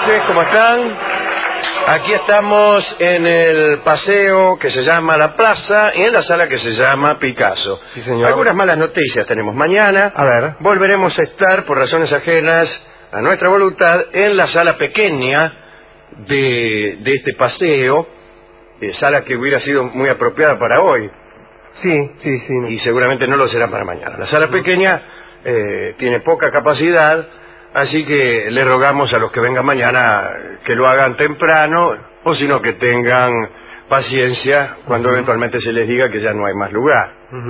noches, ¿cómo están? Aquí estamos en el paseo que se llama La Plaza y en la sala que se llama Picasso. Sí, señor. Algunas malas noticias tenemos. Mañana A ver. volveremos a estar, por razones ajenas a nuestra voluntad, en la sala pequeña de este paseo, sala que hubiera sido muy apropiada para hoy. Sí. Y seguramente no lo será para mañana. La sala pequeña tiene poca capacidad, así que le rogamos a los que vengan mañana que lo hagan temprano, o si no, que tengan paciencia cuando eventualmente se les diga que ya no hay más lugar.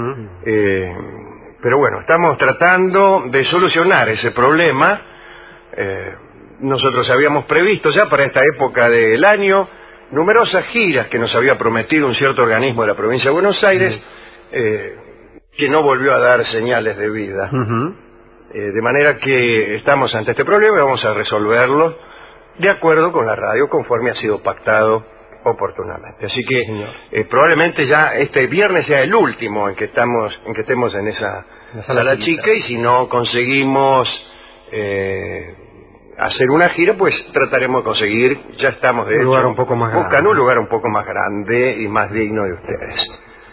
Pero bueno, estamos tratando de solucionar ese problema. Nosotros habíamos previsto ya para esta época del año numerosas giras que nos había prometido un cierto organismo de la provincia de Buenos Aires, que no volvió a dar señales de vida. De manera que estamos ante este problema y vamos a resolverlo de acuerdo con la radio, conforme ha sido pactado oportunamente. Así que probablemente ya este viernes sea el último en que estemos en esa sala chica, y si no conseguimos hacer una gira, pues trataremos de conseguir, ya estamos de un hecho lugar un poco más buscando grande. un lugar un poco más grande y más digno de ustedes.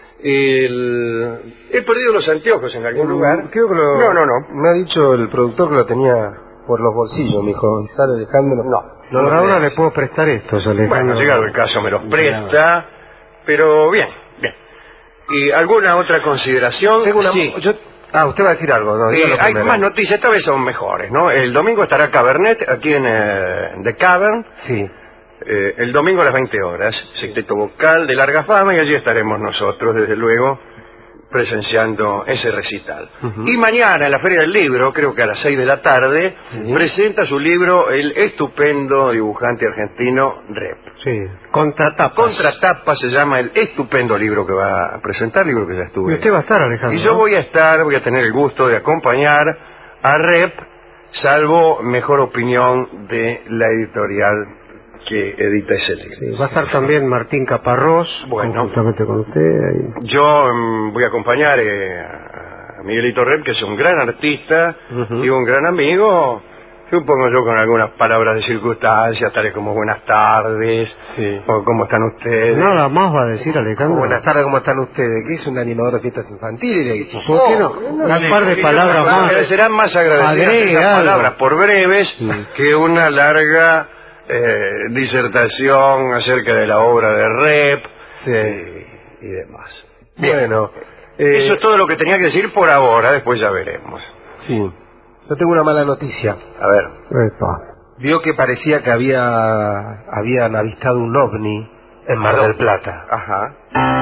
He perdido los anteojos en algún lugar. Creo que No. Me ha dicho el productor que lo tenía por los bolsillos, me dijo. ¿Y sale Alejandro? No, Por ahora le puedo prestar estos, Alejandro. Bueno, llegado el caso me los presta, pero bien. ¿Y alguna otra consideración? Tengo una... Sí. usted va a decir algo, ¿no? Dígalo Hay primero. más noticias, esta vez son mejores, ¿no? El domingo estará Cabernet aquí en The Cavern. Sí. El domingo a las 20 horas, secteto vocal de larga fama, y allí estaremos nosotros, desde luego, presenciando ese recital. Y mañana en la Feria del Libro, creo que a las 6 de la tarde, presenta su libro el estupendo dibujante argentino Rep. Sí. Contratapas. Contratapas se llama el estupendo libro que va a presentar, libro que ya estuve. Y usted va a estar, Alejandro. Y yo voy a tener el gusto de acompañar a Rep, salvo mejor opinión de la editorial que edita ese libro. Sí, va a estar también Martín Caparrós, bueno, juntamente con usted. Ahí. Yo voy a acompañar a Miguelito Rep, que es un gran artista y un gran amigo, supongo yo, con algunas palabras de circunstancia, tales como buenas tardes, o cómo están ustedes. Nada más va a decir, Alejandro. Buenas tardes, ¿cómo están ustedes? ¿Qué es un animador de fiestas infantiles? ¿Por qué no? Un par de palabras más. Serán más agradecidas esas palabras, por breves, que una larga disertación acerca de la obra de Rep y demás. Bien. Bueno, eso es todo lo que tenía que decir por ahora, después ya veremos. Sí. Yo tengo una mala noticia. A ver. Vio que parecía que habían avistado un ovni en Mar del Plata. Ajá.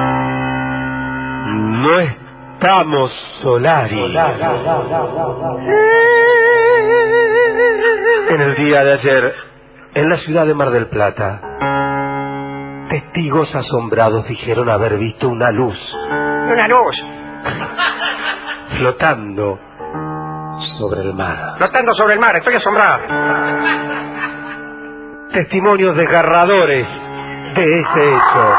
No estamos Solari. En el día de ayer, en la ciudad de Mar del Plata, testigos asombrados dijeron haber visto una luz. Una luz. Flotando sobre el mar. Flotando sobre el mar, estoy asombrado. Testimonios desgarradores de ese hecho.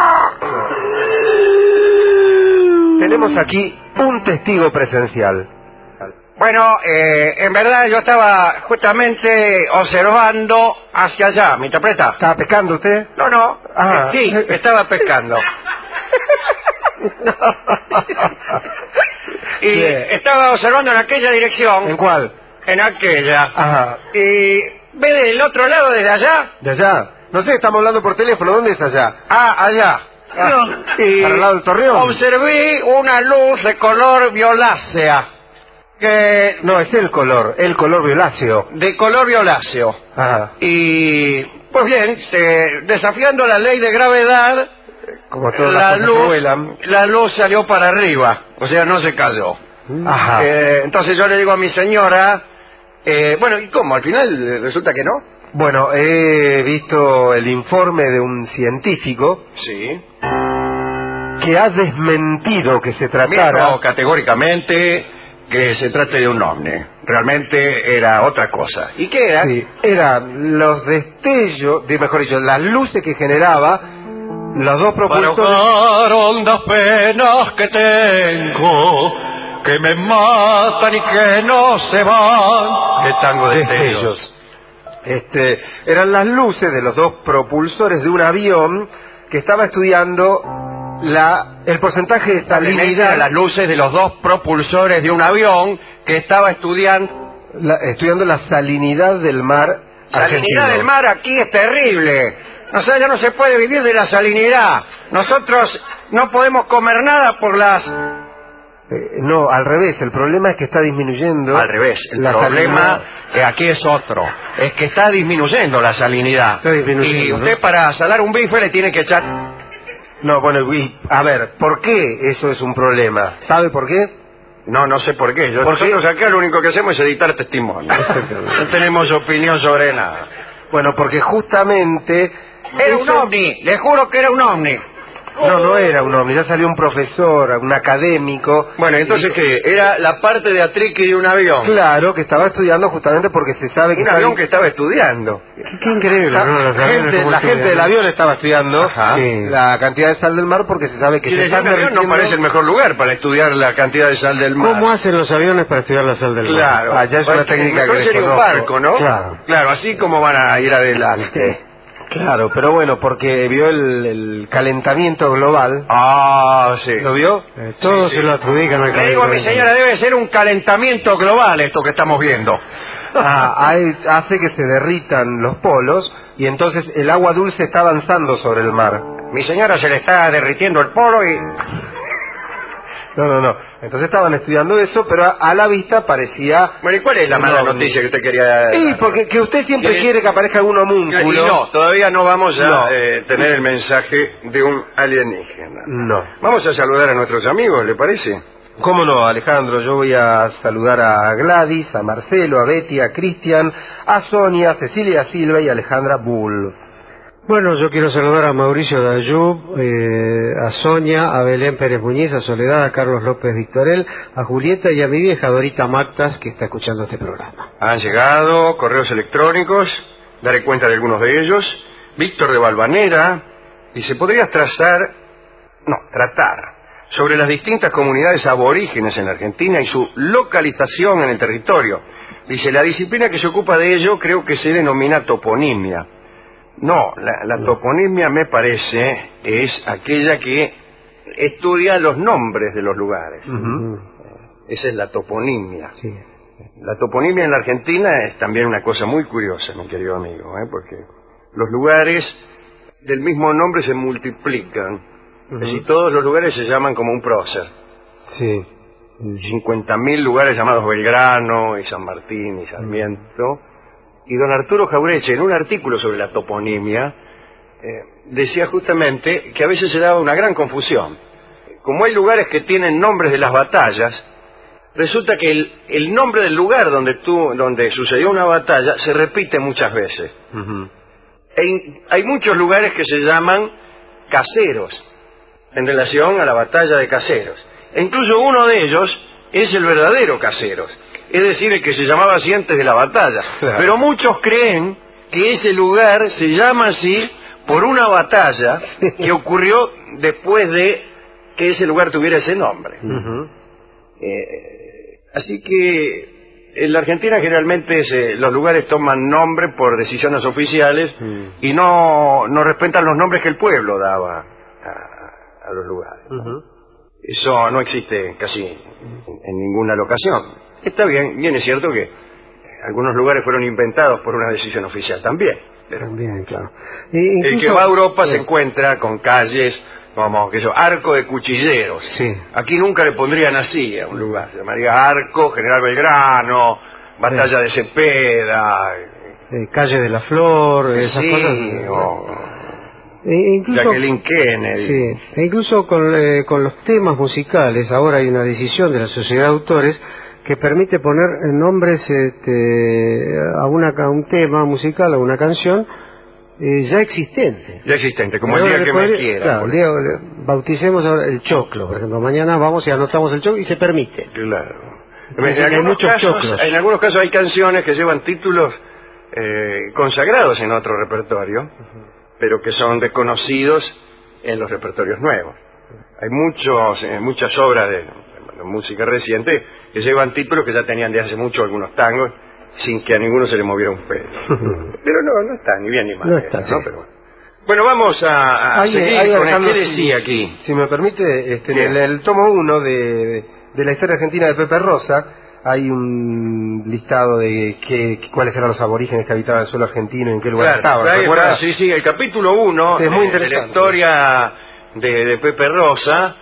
Tenemos aquí un testigo presencial. Bueno, en verdad yo estaba justamente observando hacia allá, ¿me interpreta? ¿Estaba pescando usted? No. Sí, estaba pescando. Y Bien. estaba observando en aquella dirección. ¿En cuál? En aquella. Ajá. Y ve del otro lado, desde allá. ¿De allá? No sé, estamos hablando por teléfono. ¿Dónde es allá? Allá. Y ¿Para el lado del Torreón? observé una luz de color violácea. No, es el color violáceo. De color violáceo. Ajá. Y, pues bien, desafiando la ley de gravedad, Como todas las cosas que vuelan. la luz salió para arriba, o sea, no se cayó. Ajá. Entonces yo le digo a mi señora, bueno, ¿y cómo? Al final resulta que no. Bueno, he visto el informe de un científico Sí. que ha desmentido que se tratara... No, categóricamente que se trate de un ovni. Realmente era otra cosa. ¿Y qué era? Sí, eran los destellos, mejor dicho, las luces que generaba los dos propulsores. Para hondas penas que tengo, que me matan y que no se van. ¿Qué tango de destellos? Eran las luces de los dos propulsores de un avión que estaba estudiando el porcentaje de salinidad. Las luces de los dos propulsores de un avión que estaba estudiando la salinidad del mar argentino. Salinidad del mar aquí es terrible. O sea, ya no se puede vivir de la salinidad. Nosotros no podemos comer nada por las... No, al revés, el problema es que está disminuyendo. Al revés, el problema aquí es otro. Es que está disminuyendo la salinidad. Y usted, ¿no?, para salar un bife le tiene que echar... No, bueno, a ver, ¿por qué eso es un problema? ¿Sabe por qué? No sé por qué. Nosotros acá lo único que hacemos es editar testimonios. No tenemos opinión sobre nada. Bueno, porque justamente... Era un ovni, le juro que era un ovni. No era un ovni, ya salió un profesor, un académico. Bueno, entonces, ¿qué? Era la parte de atrique de un avión. Claro, que estaba estudiando justamente porque se sabe que... Un avión que estaba estudiando. Qué increíble, ¿no? La gente del avión estaba estudiando la cantidad de sal del mar porque se sabe que... El avión no parece el mejor lugar para estudiar la cantidad de sal del mar. ¿Cómo hacen los aviones para estudiar la sal del mar? Claro. Ya es una técnica que sería un barco, ¿no? Claro, así como van a ir adelante. Claro, pero bueno, porque vio el calentamiento global. Ah, sí. ¿Lo vio? Todos se lo adjudican al calentamiento. Le digo a mi señora, debe ser un calentamiento global esto que estamos viendo. Hace que se derritan los polos y entonces el agua dulce está avanzando sobre el mar. Mi señora se le está derritiendo el polo y... No. Entonces estaban estudiando eso, pero a la vista parecía... Bueno, ¿y cuál es la mala noticia que usted quería...? Sí, porque que usted siempre quiere que aparezca algún homúnculo. Y no, todavía no vamos a tener el mensaje de un alienígena. No. Vamos a saludar a nuestros amigos, ¿le parece? ¿Cómo no, Alejandro? Yo voy a saludar a Gladys, a Marcelo, a Betty, a Cristian, a Sonia, a Cecilia Silva y a Alejandra Bull. Bueno, yo quiero saludar a Mauricio Dayub, a Sonia, a Belén Pérez Muñiz, a Soledad, a Carlos López Victorel, a Julieta y a mi vieja Dorita Mactas, que está escuchando este programa. Han llegado correos electrónicos, daré cuenta de algunos de ellos. Víctor de Valvanera, y se podría tratar sobre las distintas comunidades aborígenes en la Argentina y su localización en el territorio. Dice, la disciplina que se ocupa de ello creo que se denomina toponimia. No, la toponimia me parece es aquella que estudia los nombres de los lugares. Esa es la toponimia. Sí. La toponimia en la Argentina es también una cosa muy curiosa, mi querido amigo, porque los lugares del mismo nombre se multiplican. Es decir, todos los lugares se llaman como un prócer. Sí. 50.000 lugares llamados Belgrano y San Martín y Sarmiento. Y don Arturo Jaureche, en un artículo sobre la toponimia, decía justamente que a veces se daba una gran confusión. Como hay lugares que tienen nombres de las batallas, resulta que el nombre del lugar donde sucedió una batalla se repite muchas veces. Hay muchos lugares que se llaman caseros, en relación a la batalla de Caseros. E incluso uno de ellos es el verdadero Caseros. Es decir, el que se llamaba así antes de la batalla. Claro. Pero muchos creen que ese lugar se llama así por una batalla que ocurrió después de que ese lugar tuviera ese nombre. Así que en la Argentina generalmente los lugares toman nombre por decisiones oficiales y no respetan los nombres que el pueblo daba a los lugares. Eso no existe casi en ninguna locación. Está bien es cierto que algunos lugares fueron inventados por una decisión oficial también. Pero También, claro. el que va a Europa se encuentra con calles como Arco de Cuchilleros. Sí. Aquí nunca le pondrían así a un lugar. Se llamaría Arco, General Belgrano, Batalla de Cepeda. Calle de la Flor, esas cosas. Incluso, Jacqueline Kennedy. Sí, e incluso con los temas musicales, ahora hay una decisión de la Sociedad de Autores que permite poner nombres a un tema musical, a una canción ya existente. Como el día que me quiera. Claro, el día, bauticemos ahora el choclo, por ejemplo. Mañana vamos y anotamos el choclo y se permite. Claro. En algunos casos hay canciones que llevan títulos consagrados en otro repertorio, pero que son desconocidos en los repertorios nuevos. Hay muchas obras de música reciente que llevan títulos que ya tenían de hace mucho algunos tangos sin que a ninguno se le moviera un pelo. Pero no está ni bien ni mal. No está, ¿no? sí. Pero bueno, vamos a seguir con el... ¿Qué decía aquí? Si me permite, en el tomo 1 de la historia argentina de Pepe Rosa hay un listado de cuáles eran los aborígenes que habitaban el suelo argentino y en qué lugar estaban. ¿Recuerdas? Sí, el capítulo 1 es muy de interesante. la historia de Pepe Rosa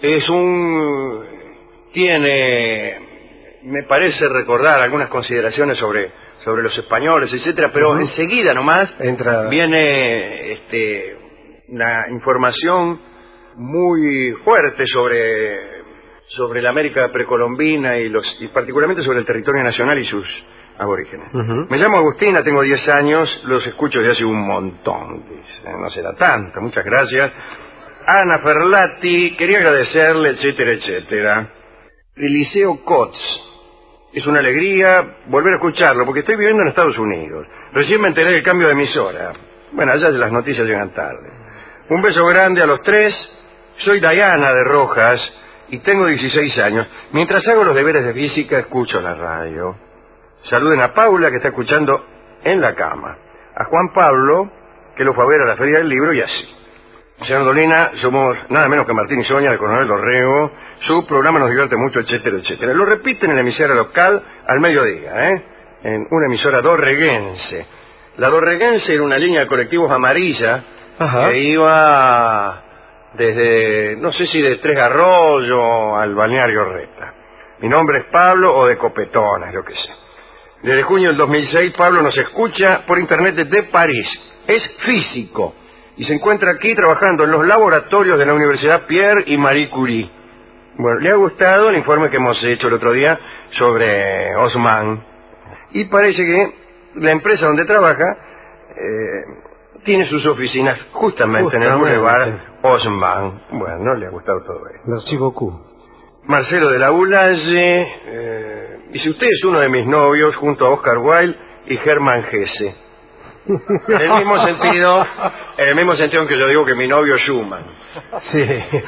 tiene, me parece recordar algunas consideraciones sobre los españoles, etcétera, pero enseguida nomás viene una información muy fuerte sobre la América precolombina y particularmente sobre el territorio nacional y sus aborígenes. Me llamo Agustina, tengo 10 años, los escucho desde hace un montón, dice, no será tanto, muchas gracias. Ana Ferlati, quería agradecerle, etcétera, etcétera. Eliseo Cots, es una alegría volver a escucharlo, porque estoy viviendo en Estados Unidos. Recién me enteré del cambio de emisora. Bueno, allá las noticias llegan tarde. Un beso grande a los tres. Soy Diana de Rojas y tengo 16 años. Mientras hago los deberes de física, escucho la radio. Saluden a Paula, que está escuchando en la cama. A Juan Pablo, que lo fue a ver a la Feria del Libro, y así. Señor Dolina, somos nada menos que Martín y Soña de Coronel Dorrego. Su programa nos divierte mucho, etcétera, etcétera. Lo repiten en la emisora local al mediodía, en una emisora dorreguense. La dorreguense era una línea de colectivos amarilla que iba desde, no sé si de Tres Arroyos al Balneario Reta. Mi nombre es Pablo, o de Copetones, lo que sé. Desde junio del 2006, Pablo nos escucha por internet desde París. Es físico y se encuentra aquí trabajando en los laboratorios de la Universidad Pierre y Marie Curie. Bueno, le ha gustado el informe que hemos hecho el otro día sobre Haussmann. Y parece que la empresa donde trabaja tiene sus oficinas justamente en el Boulevard Haussmann. Bueno, no le ha gustado todo eso. Merci beaucoup. Marcelo de la Ulaye dice: usted es uno de mis novios junto a Oscar Wilde y Germán Gese. En el mismo sentido en que yo digo que mi novio es Schumann. Sí.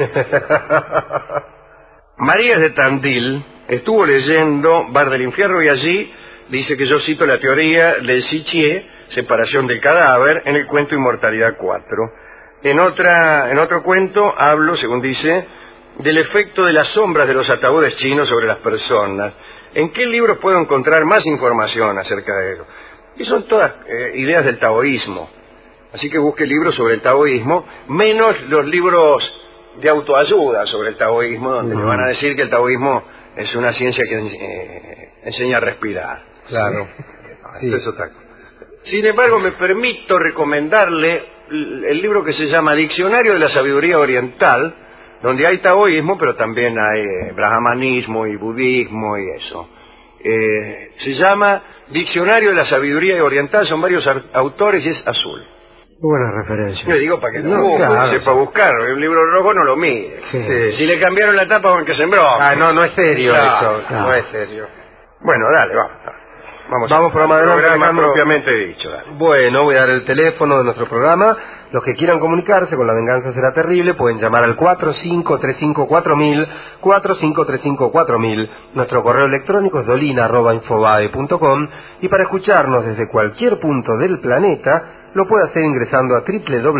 María de Tandil estuvo leyendo Bar del Infierno y allí dice que yo cito la teoría del Sichier, separación del cadáver, en el cuento Inmortalidad 4. En otro cuento hablo, según dice, del efecto de las sombras de los ataúdes chinos sobre las personas. ¿En qué libros puedo encontrar más información acerca de ello? Y son todas ideas del taoísmo. Así que busque libros sobre el taoísmo, menos los libros de autoayuda sobre el taoísmo, donde le van a decir que el taoísmo es una ciencia que enseña a respirar. Claro. Sí. Eso está. Sin embargo, me permito recomendarle el libro que se llama Diccionario de la Sabiduría Oriental, donde hay taoísmo, pero también hay brahmanismo y budismo y eso. Se llama Diccionario de la Sabiduría Oriental, son varios autores y es azul. Buena referencia. Le digo para que sepa buscar. El libro rojo no lo mire. Sí. Si le cambiaron la tapa con que sembró. No es serio eso. No es serio. Bueno, dale, vamos programa propiamente dicho. Dale. Bueno, voy a dar el teléfono de nuestro programa. Los que quieran comunicarse con La Venganza Será Terrible pueden llamar al 45354000, 45354000. Nuestro correo electrónico es dolina@infobae.com, y para escucharnos desde cualquier punto del planeta lo puede hacer ingresando a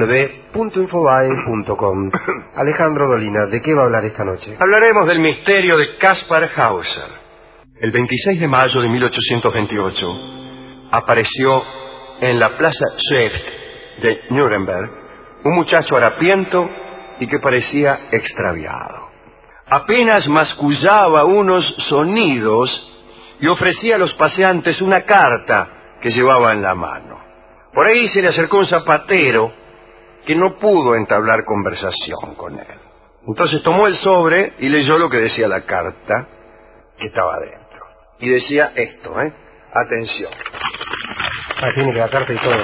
www.infobae.com. Alejandro Dolina, ¿de qué va a hablar esta noche? Hablaremos del misterio de Caspar Hauser. El 26 de mayo de 1828 apareció en la Plaza Swift de Nuremberg un muchacho harapiento y que parecía extraviado. Apenas mascullaba unos sonidos y ofrecía a los paseantes una carta que llevaba en la mano. Por ahí se le acercó un zapatero que no pudo entablar conversación con él. Entonces tomó el sobre y leyó lo que decía la carta que estaba dentro. Y decía esto, atención. Tiene que la carta y todo.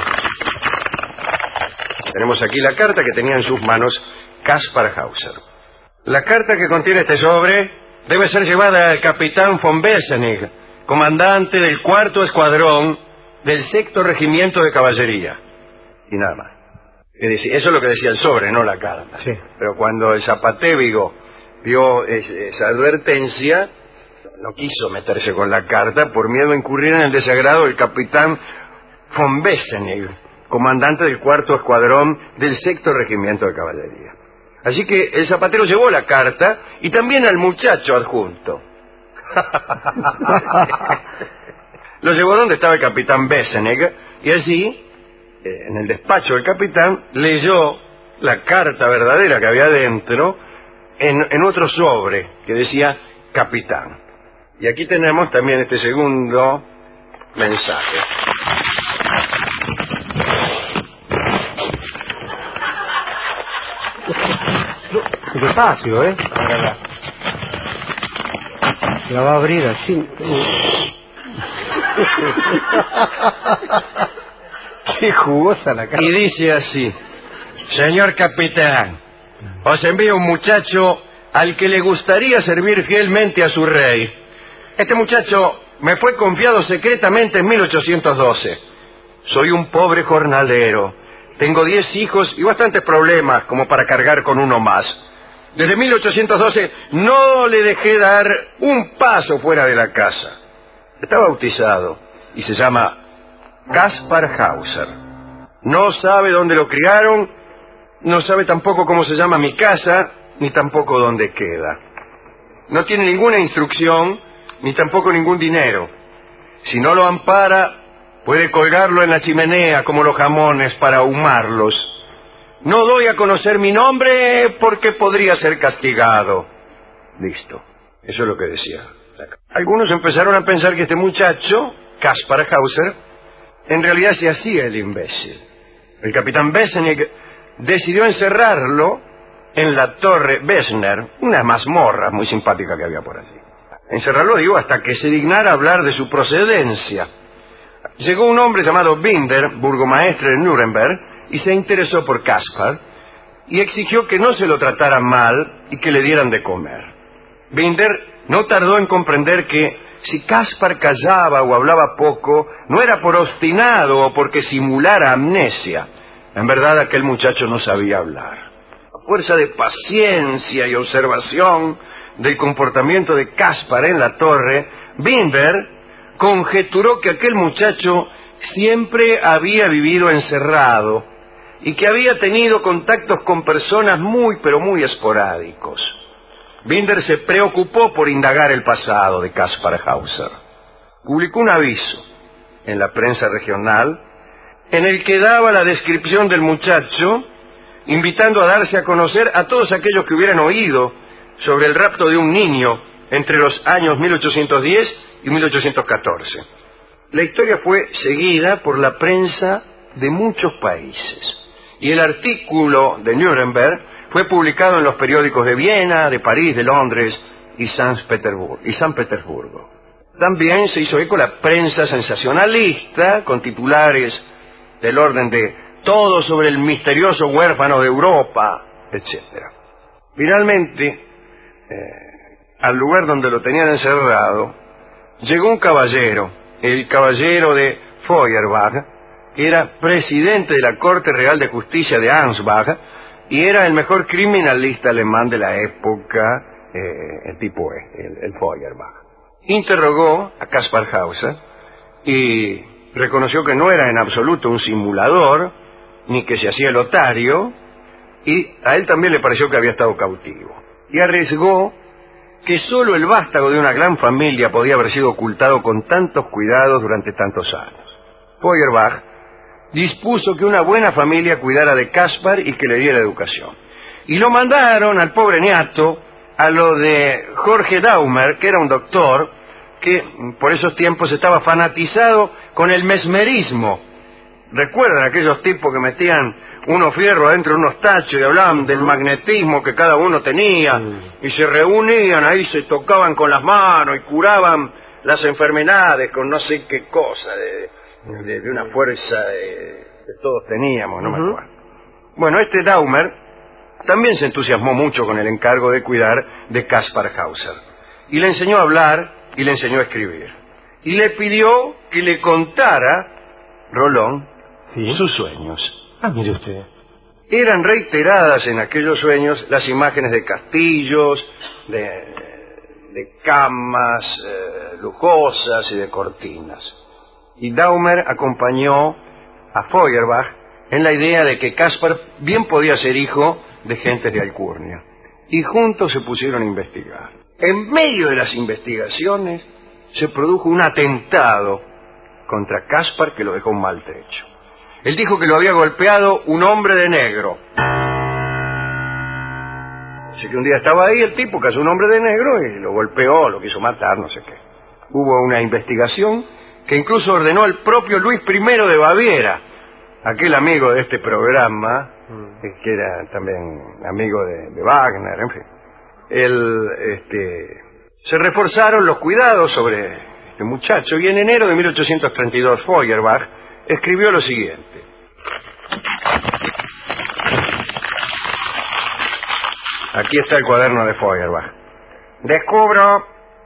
Tenemos aquí la carta que tenía en sus manos Caspar Hauser. La carta que contiene este sobre debe ser llevada al capitán von Bessenig, comandante del 4º escuadrón del 6º regimiento de caballería. Y nada más. Es decir, eso es lo que decía el sobre, no la carta. Sí. Pero cuando el zapatévigo vio esa advertencia, no quiso meterse con la carta por miedo a incurrir en el desagrado del capitán von Bessenig, comandante del 4º escuadrón del 6º regimiento de caballería. Así que el zapatero llevó la carta y también al muchacho adjunto. Lo llevó donde estaba el capitán Bessenig y allí, en el despacho del capitán, leyó la carta verdadera que había dentro en otro sobre que decía capitán. Y aquí tenemos también este segundo mensaje. Despacio, la va a abrir así. Qué jugosa la cara. Y dice así: señor capitán, os envío un muchacho al que le gustaría servir fielmente a su rey. Este muchacho me fue confiado secretamente en 1812. Soy un pobre jornalero. Tengo 10 hijos y bastantes problemas como para cargar con uno más. Desde 1812 no le dejé dar un paso fuera de la casa. Está bautizado y se llama Caspar Hauser. No sabe dónde lo criaron, no sabe tampoco cómo se llama mi casa, ni tampoco dónde queda. No tiene ninguna instrucción, ni tampoco ningún dinero. Si no lo ampara, puede colgarlo en la chimenea como los jamones para ahumarlos. No doy a conocer mi nombre porque podría ser castigado. Listo. Eso es lo que decía. Algunos empezaron a pensar que este muchacho, Caspar Hauser, en realidad se hacía el imbécil. El capitán Bessenig decidió encerrarlo en la torre Bessner, una mazmorra muy simpática que había por allí. Encerrarlo, digo, hasta que se dignara hablar de su procedencia. Llegó un hombre llamado Binder, burgomaestre de Nuremberg, y se interesó por Caspar y exigió que no se lo tratara mal y que le dieran de comer. Binder no tardó en comprender que si Caspar callaba o hablaba poco, no era por obstinado o porque simulara amnesia. En verdad, aquel muchacho no sabía hablar. A fuerza de paciencia y observación del comportamiento de Caspar en la torre, Binder conjeturó que aquel muchacho siempre había vivido encerrado y que había tenido contactos con personas muy, pero muy esporádicos. Binder se preocupó por indagar el pasado de Caspar Hauser. Publicó un aviso en la prensa regional en el que daba la descripción del muchacho, invitando a darse a conocer a todos aquellos que hubieran oído sobre el rapto de un niño entre los años 1810 y 1814. La historia fue seguida por la prensa de muchos países y el artículo de Nuremberg fue publicado en los periódicos de Viena, de París, de Londres y San Petersburgo. También se hizo eco la prensa sensacionalista con titulares del orden de todo sobre el misterioso huérfano de Europa, etc. Finalmente, al lugar donde lo tenían encerrado, llegó un caballero, el caballero de Feuerbach, que era presidente de la Corte Real de Justicia de Ansbach y era el mejor criminalista alemán de la época, el tipo el Feuerbach. Interrogó a Caspar Hauser y reconoció que no era en absoluto un simulador, ni que se hacía el otario, y a él también le pareció que había estado cautivo. Y arriesgó que solo el vástago de una gran familia podía haber sido ocultado con tantos cuidados durante tantos años. Feuerbach dispuso que una buena familia cuidara de Caspar y que le diera educación. Y lo mandaron al pobre niato a lo de Jorge Daumer, que era un doctor que por esos tiempos estaba fanatizado con el mesmerismo. ¿Recuerdan aquellos tipos que metían unos fierros adentro de unos tachos y hablaban del magnetismo que cada uno tenía y se reunían ahí, se tocaban con las manos y curaban las enfermedades con no sé qué cosa, de una fuerza que todos teníamos, no me acuerdo. Bueno, este Daumer también se entusiasmó mucho con el encargo de cuidar de Caspar Hauser y le enseñó a hablar y le enseñó a escribir y le pidió que le contara, Rolón, sus sueños. Ah, mire usted. Eran reiteradas en aquellos sueños las imágenes de castillos, de de camas lujosas y de cortinas. Y Daumer acompañó a Feuerbach en la idea de que Caspar bien podía ser hijo de gentes de alcurnia. Y juntos se pusieron a investigar. En medio de las investigaciones se produjo un atentado contra Caspar que lo dejó maltrecho. Él dijo que lo había golpeado un hombre de negro. Así que un día estaba ahí el tipo, que es un hombre de negro, y lo golpeó, lo quiso matar, no sé qué. Hubo una investigación que incluso ordenó el propio Luis I de Baviera, aquel amigo de este programa, que era también amigo de Wagner, en fin. Se reforzaron los cuidados sobre este muchacho, y en enero de 1832 Feuerbach escribió lo siguiente. Aquí está el cuaderno de Feuerbach. Descubro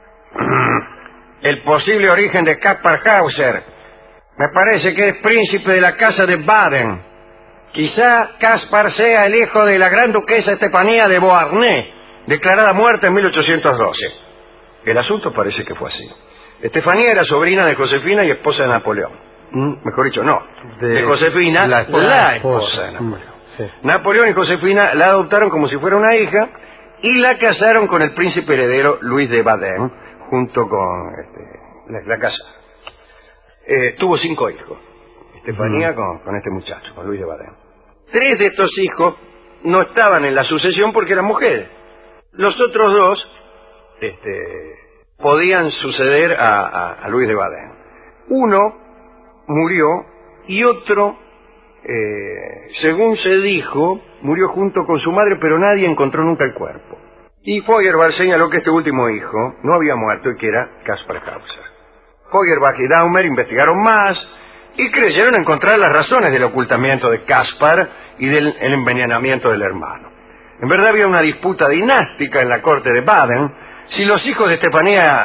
el posible origen de Caspar Hauser. Me parece que es príncipe de la casa de Baden. Quizá Caspar sea el hijo de la gran duquesa Estefanía de Beauharnais, declarada muerta en 1812. El asunto parece que fue así. Estefanía era sobrina de Josefina y esposa de Napoleón. Mejor dicho, no. De Josefina, la esposa de Napoleón. Sí. Napoleón y Josefina la adoptaron como si fuera una hija y la casaron con el príncipe heredero Luis de Baden, junto con la casa. Tuvo 5 hijos. Estefanía con este muchacho, con Luis de Baden. 3 de estos hijos no estaban en la sucesión porque eran mujeres. Los otros 2 podían suceder a Luis de Baden. Uno murió y otro, según se dijo, murió junto con su madre, pero nadie encontró nunca el cuerpo. Y Feuerbach señaló que este último hijo no había muerto y que era Caspar Hauser. Feuerbach y Daumer investigaron más y creyeron encontrar las razones del ocultamiento de Caspar y del envenenamiento del hermano. En verdad había una disputa dinástica en la corte de Baden si los hijos de Estefanía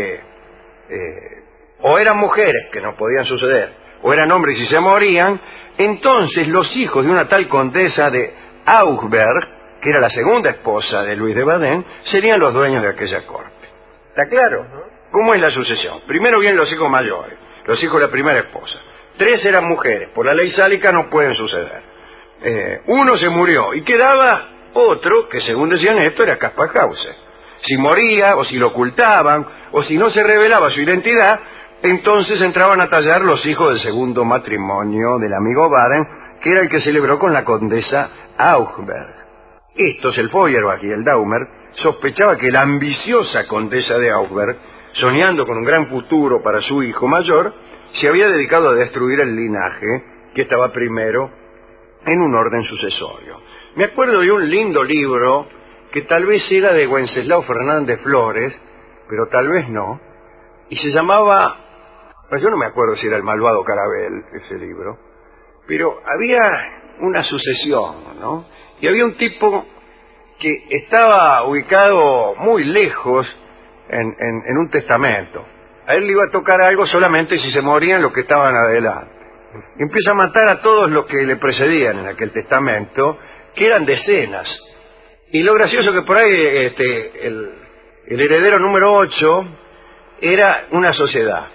o eran mujeres que no podían suceder, o eran hombres y se morían. Entonces los hijos de una tal condesa de Augsburg, que era la segunda esposa de Luis de Baden, serían los dueños de aquella corte. ¿Está claro? ¿Cómo es la sucesión? Primero vienen los hijos mayores, los hijos de la primera esposa. 3 eran mujeres, por la ley sálica no pueden suceder. Uno se murió y quedaba otro que, según decían esto, era Caspar Hauser. Si moría, o si lo ocultaban, o si no se revelaba su identidad, entonces entraban a tallar los hijos del segundo matrimonio del amigo Baden, que era el que celebró con la condesa Augsburg. Estos, el Feuerbach y el Daumer, sospechaba que la ambiciosa condesa de Augsburg, soñando con un gran futuro para su hijo mayor, se había dedicado a destruir el linaje que estaba primero en un orden sucesorio. Me acuerdo de un lindo libro que tal vez era de Wenceslao Fernández Flores, pero tal vez no, y se llamaba, pues yo no me acuerdo si era El malvado Carabel, ese libro, pero había una sucesión, ¿no? Y había un tipo que estaba ubicado muy lejos en un testamento. A él le iba a tocar algo solamente si se morían los que estaban adelante. Y empieza a matar a todos los que le precedían en aquel testamento, que eran decenas. Y lo gracioso que por ahí el heredero número 8 era una sociedad.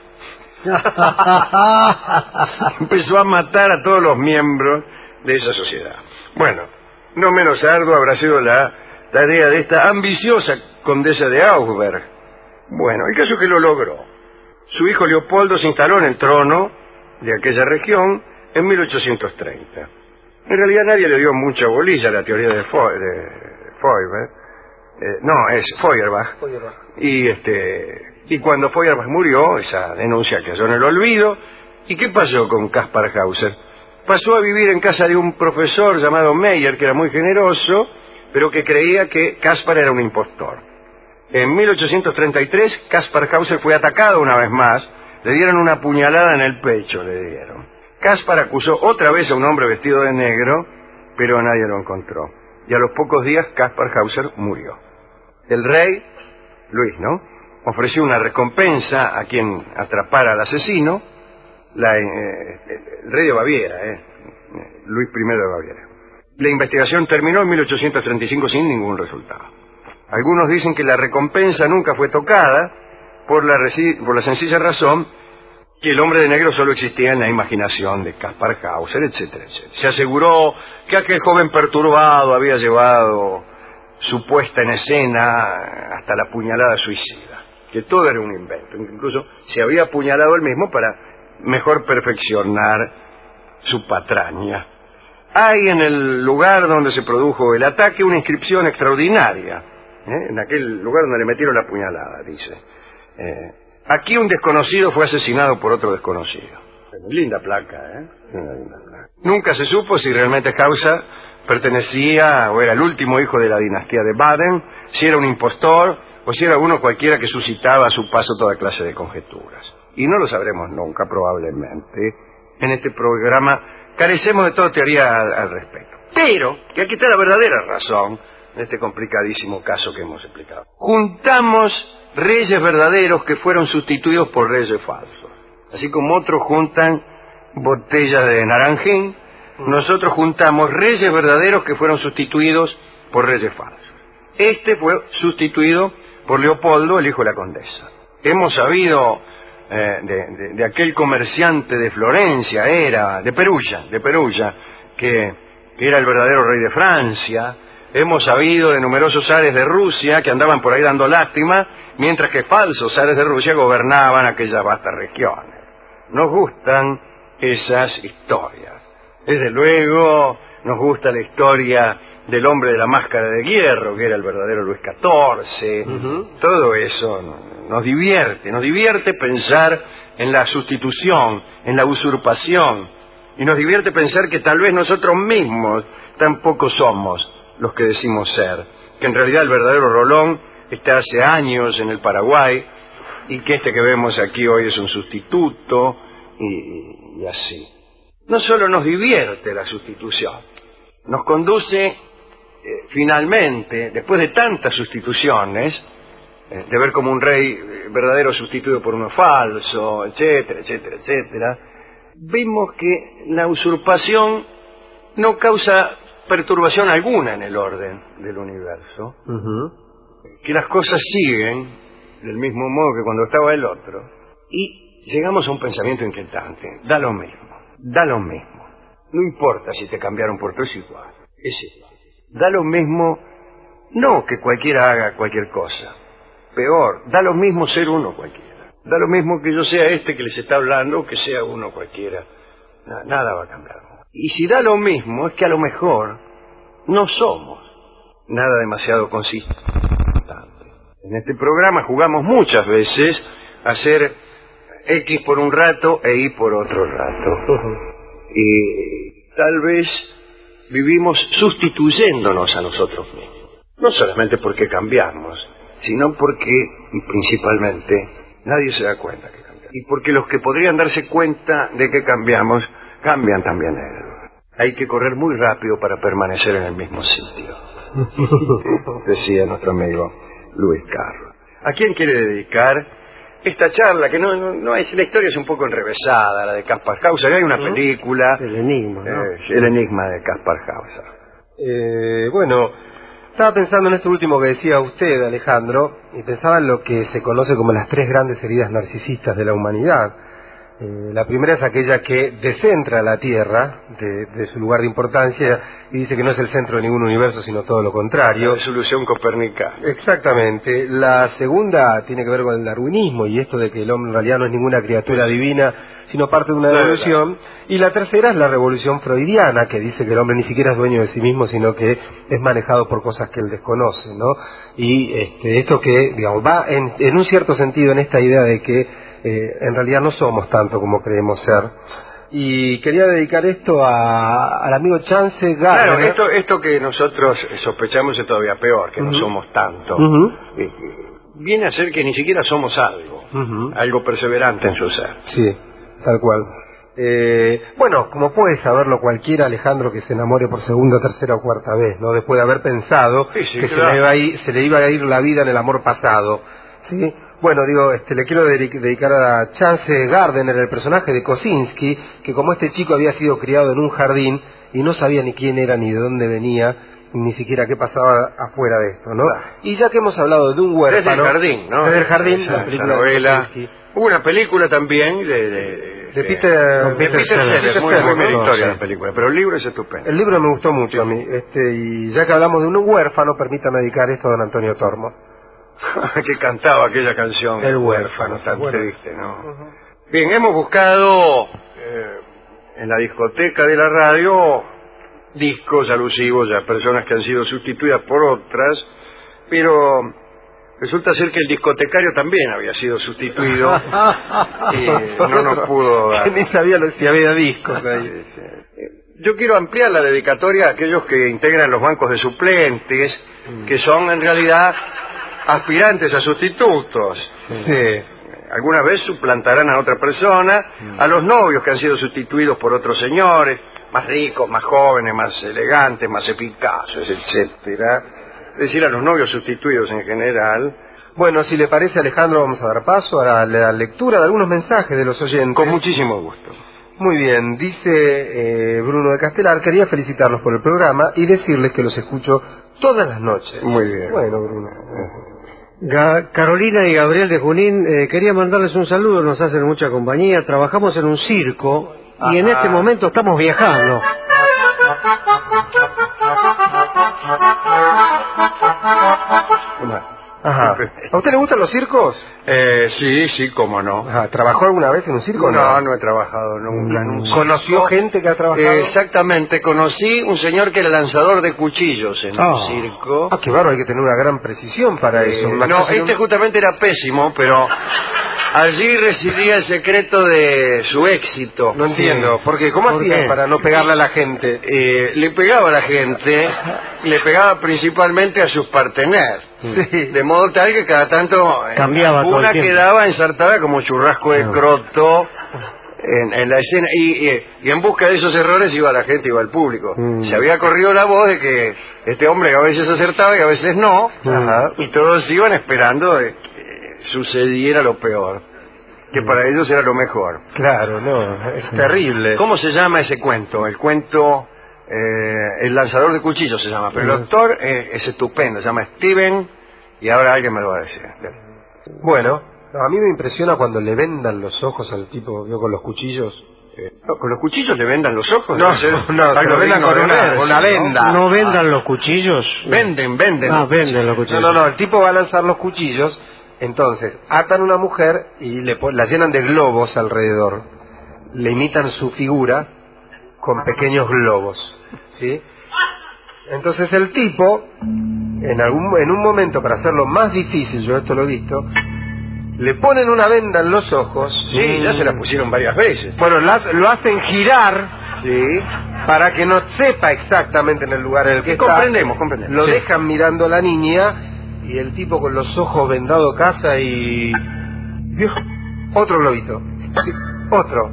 Empezó a matar a todos los miembros de esa sociedad. Bueno, no menos ardua habrá sido la tarea de esta ambiciosa condesa de Augsburg. Bueno, el caso es que lo logró. Su hijo Leopoldo se instaló en el trono de aquella región en 1830. En realidad nadie le dio mucha bolilla a la teoría de Feuerbach. Y cuando Feuerbach murió, esa denuncia quedó en el olvido. ¿Y qué pasó con Caspar Hauser? Pasó a vivir en casa de un profesor llamado Meyer, que era muy generoso, pero que creía que Caspar era un impostor. En 1833, Caspar Hauser fue atacado una vez más, le dieron una puñalada en el pecho, le dieron. Caspar acusó otra vez a un hombre vestido de negro, pero nadie lo encontró. Y a los pocos días, Caspar Hauser murió. El rey, Luis, ¿no?, ofreció una recompensa a quien atrapara al asesino, el rey de Baviera, Luis I de Baviera. La investigación terminó en 1835 sin ningún resultado. Algunos dicen que la recompensa nunca fue tocada por la sencilla razón que el hombre de negro solo existía en la imaginación de Kaspar Hauser, etcétera, etcétera. Se aseguró que aquel joven perturbado había llevado su puesta en escena hasta la puñalada suicida, que todo era un invento, incluso se había apuñalado él mismo para mejor perfeccionar su patraña. Hay en el lugar donde se produjo el ataque una inscripción extraordinaria, en aquel lugar donde le metieron la puñalada, dice: aquí un desconocido fue asesinado por otro desconocido. Linda placa, linda placa. Nunca se supo si realmente Hauser pertenecía o era el último hijo de la dinastía de Baden, si era un impostor o si era uno cualquiera que suscitaba a su paso toda clase de conjeturas. Y no lo sabremos nunca, probablemente. En este programa carecemos de toda teoría al respecto. Pero, que aquí está la verdadera razón en este complicadísimo caso que hemos explicado. Juntamos reyes verdaderos que fueron sustituidos por reyes falsos. Así como otros juntan botellas de naranjín, nosotros juntamos reyes verdaderos que fueron sustituidos por reyes falsos. Este fue sustituido por Leopoldo, el hijo de la condesa. Hemos sabido de aquel comerciante de Florencia, de Perugia, que era el verdadero rey de Francia. Hemos sabido de numerosos zares de Rusia que andaban por ahí dando lástima, mientras que falsos zares de Rusia gobernaban aquellas vastas regiones. Nos gustan esas historias. Desde luego, nos gusta la historia del hombre de la máscara de hierro, que era el verdadero Luis XIV. Todo eso nos divierte pensar en la sustitución, en la usurpación, y nos divierte pensar que tal vez nosotros mismos tampoco somos los que decimos ser, que en realidad el verdadero Rolón está hace años en el Paraguay, y que este que vemos aquí hoy es un sustituto, y así. No solo nos divierte la sustitución, nos conduce finalmente, después de tantas sustituciones, de ver como un rey verdadero sustituido por uno falso, etcétera, etcétera, etcétera, vemos que la usurpación no causa perturbación alguna en el orden del universo, que las cosas siguen del mismo modo que cuando estaba el otro, y llegamos a un pensamiento inquietante: da lo mismo, no importa si te cambiaron por tres, igual, es igual. Da lo mismo, no que cualquiera haga cualquier cosa, peor, da lo mismo ser uno cualquiera, da lo mismo que yo sea este que les está hablando, que sea uno cualquiera, nada va a cambiar. Y si da lo mismo, es que a lo mejor no somos nada demasiado consistente. En este programa jugamos muchas veces a ser X por un rato e Y por otro rato. Y tal vez vivimos sustituyéndonos a nosotros mismos. No solamente porque cambiamos, sino porque, y principalmente, nadie se da cuenta que cambiamos. Y porque los que podrían darse cuenta de que cambiamos, cambian también ellos. Hay que correr muy rápido para permanecer en el mismo sitio, decía nuestro amigo Luis Carlos. ¿A quién quiere dedicar esta charla? Que no es, la historia es un poco enrevesada, la de Kaspar Hauser. Hay una película, El enigma, ¿no? El enigma de Kaspar Hauser. Bueno, estaba pensando en esto último que decía usted, Alejandro, y pensaba en lo que se conoce como las tres grandes heridas narcisistas de la humanidad. La primera es aquella que descentra la Tierra de su lugar de importancia y dice que no es el centro de ningún universo, sino todo lo contrario. La solución copernicana. Exactamente. La segunda tiene que ver con el darwinismo y esto de que el hombre en realidad no es ninguna criatura divina, sino parte de una evolución. Y la tercera es la revolución freudiana, que dice que el hombre ni siquiera es dueño de sí mismo, sino que es manejado por cosas que él desconoce, ¿no? Y esto que, digamos, va en un cierto sentido en esta idea de que en realidad no somos tanto como creemos ser. Y quería dedicar esto al amigo Chance Gardner. Claro, esto que nosotros sospechamos es todavía peor, que no somos tanto. Viene a ser que ni siquiera somos algo perseverante en su ser. Sí, tal cual. Bueno, como puede saberlo cualquiera, Alejandro, que se enamore por segunda, tercera o cuarta vez, ¿no? Después de haber pensado que se le iba a ir la vida en el amor pasado, ¿sí? Bueno, le quiero dedicar a Chance Gardner, el personaje de Kosinski, que como este chico había sido criado en un jardín y no sabía ni quién era ni de dónde venía, ni siquiera qué pasaba afuera de esto, ¿no? Claro. Y ya que hemos hablado de un huérfano... Desde el jardín, ¿no? Desde el jardín, esa la película novela. de Dostoyevsky. Hubo una película también De Peter Sellers, muy Sellers, meritoria sí. la película, pero el libro es estupendo. El libro me gustó mucho a mí, y ya que hablamos de un huérfano, permítame dedicar esto a don Antonio Tormo. Que cantaba aquella canción. El huérfano, tan bueno. triste, ¿no? Bien, hemos buscado en la discoteca de la radio discos alusivos a personas que han sido sustituidas por otras, pero resulta ser que el discotecario también había sido sustituido y no nos pudo dar. Ni sabía si había discos ahí. Yo quiero ampliar la dedicatoria a aquellos que integran los bancos de suplentes, que son en realidad aspirantes a sustitutos. Sí. Alguna vez suplantarán a otra persona, a los novios que han sido sustituidos por otros señores, más ricos, más jóvenes, más elegantes, más eficaces, etcétera. Es decir, a los novios sustituidos en general. Bueno, si le parece, Alejandro, vamos a dar paso a la lectura de algunos mensajes de los oyentes. Con muchísimo gusto. Muy bien, dice Bruno de Castelar, quería felicitarlos por el programa y decirles que los escucho todas las noches. Muy bien. Bueno, Bruno. Carolina y Gabriel de Junín, quería mandarles un saludo, nos hacen mucha compañía, trabajamos en un circo y en este momento estamos viajando. Ajá. ¿A usted le gustan los circos? Sí, cómo no. Ajá. ¿Trabajó alguna vez en un circo? No he trabajado nunca en un circo. ¿Conoció gente que ha trabajado? Exactamente, conocí un señor que era lanzador de cuchillos en un circo. Ah, qué bárbaro, hay que tener una gran precisión para eso. No, este justamente era pésimo, pero allí residía el secreto de su éxito. No entiendo, porque ¿cómo hacía para no pegarle a la gente? Le pegaba a la gente, le pegaba principalmente a sus partener. Sí. De modo tal que cada tanto Cambiaba todo una el tiempo. quedaba ensartada como churrasco de croto en la escena, y en busca de esos errores iba la gente, iba el público. Se había corrido la voz de que este hombre a veces acertaba y a veces no, y todos iban esperando que sucediera lo peor, que para ellos era lo mejor. Claro, no, es terrible. ¿Cómo se llama ese cuento? El cuento El lanzador de cuchillos se llama, pero el autor es estupendo, se llama Steven, y ahora alguien me lo va a decir. Bueno, a mí me impresiona cuando le vendan los ojos al tipo, ¿vio? Con los cuchillos. ¿Con los cuchillos le vendan los ojos? No, se lo vendan con una venda. ¿No vendan los cuchillos? Venden. Venden los cuchillos. No, el tipo va a lanzar los cuchillos, entonces atan a una mujer y la llenan de globos alrededor. Le imitan su figura con pequeños globos, ¿sí? Entonces el tipo, en un momento, para hacerlo más difícil, yo esto lo he visto, le ponen una venda en los ojos. Sí, ya se la pusieron varias veces. Bueno, lo hacen girar, Sí. para que no sepa exactamente en el lugar en el que está. Comprendemos. Lo Sí. dejan mirando a la niña y el tipo con los ojos vendados casa y... ¿Vio? Otro globito. Sí, otro.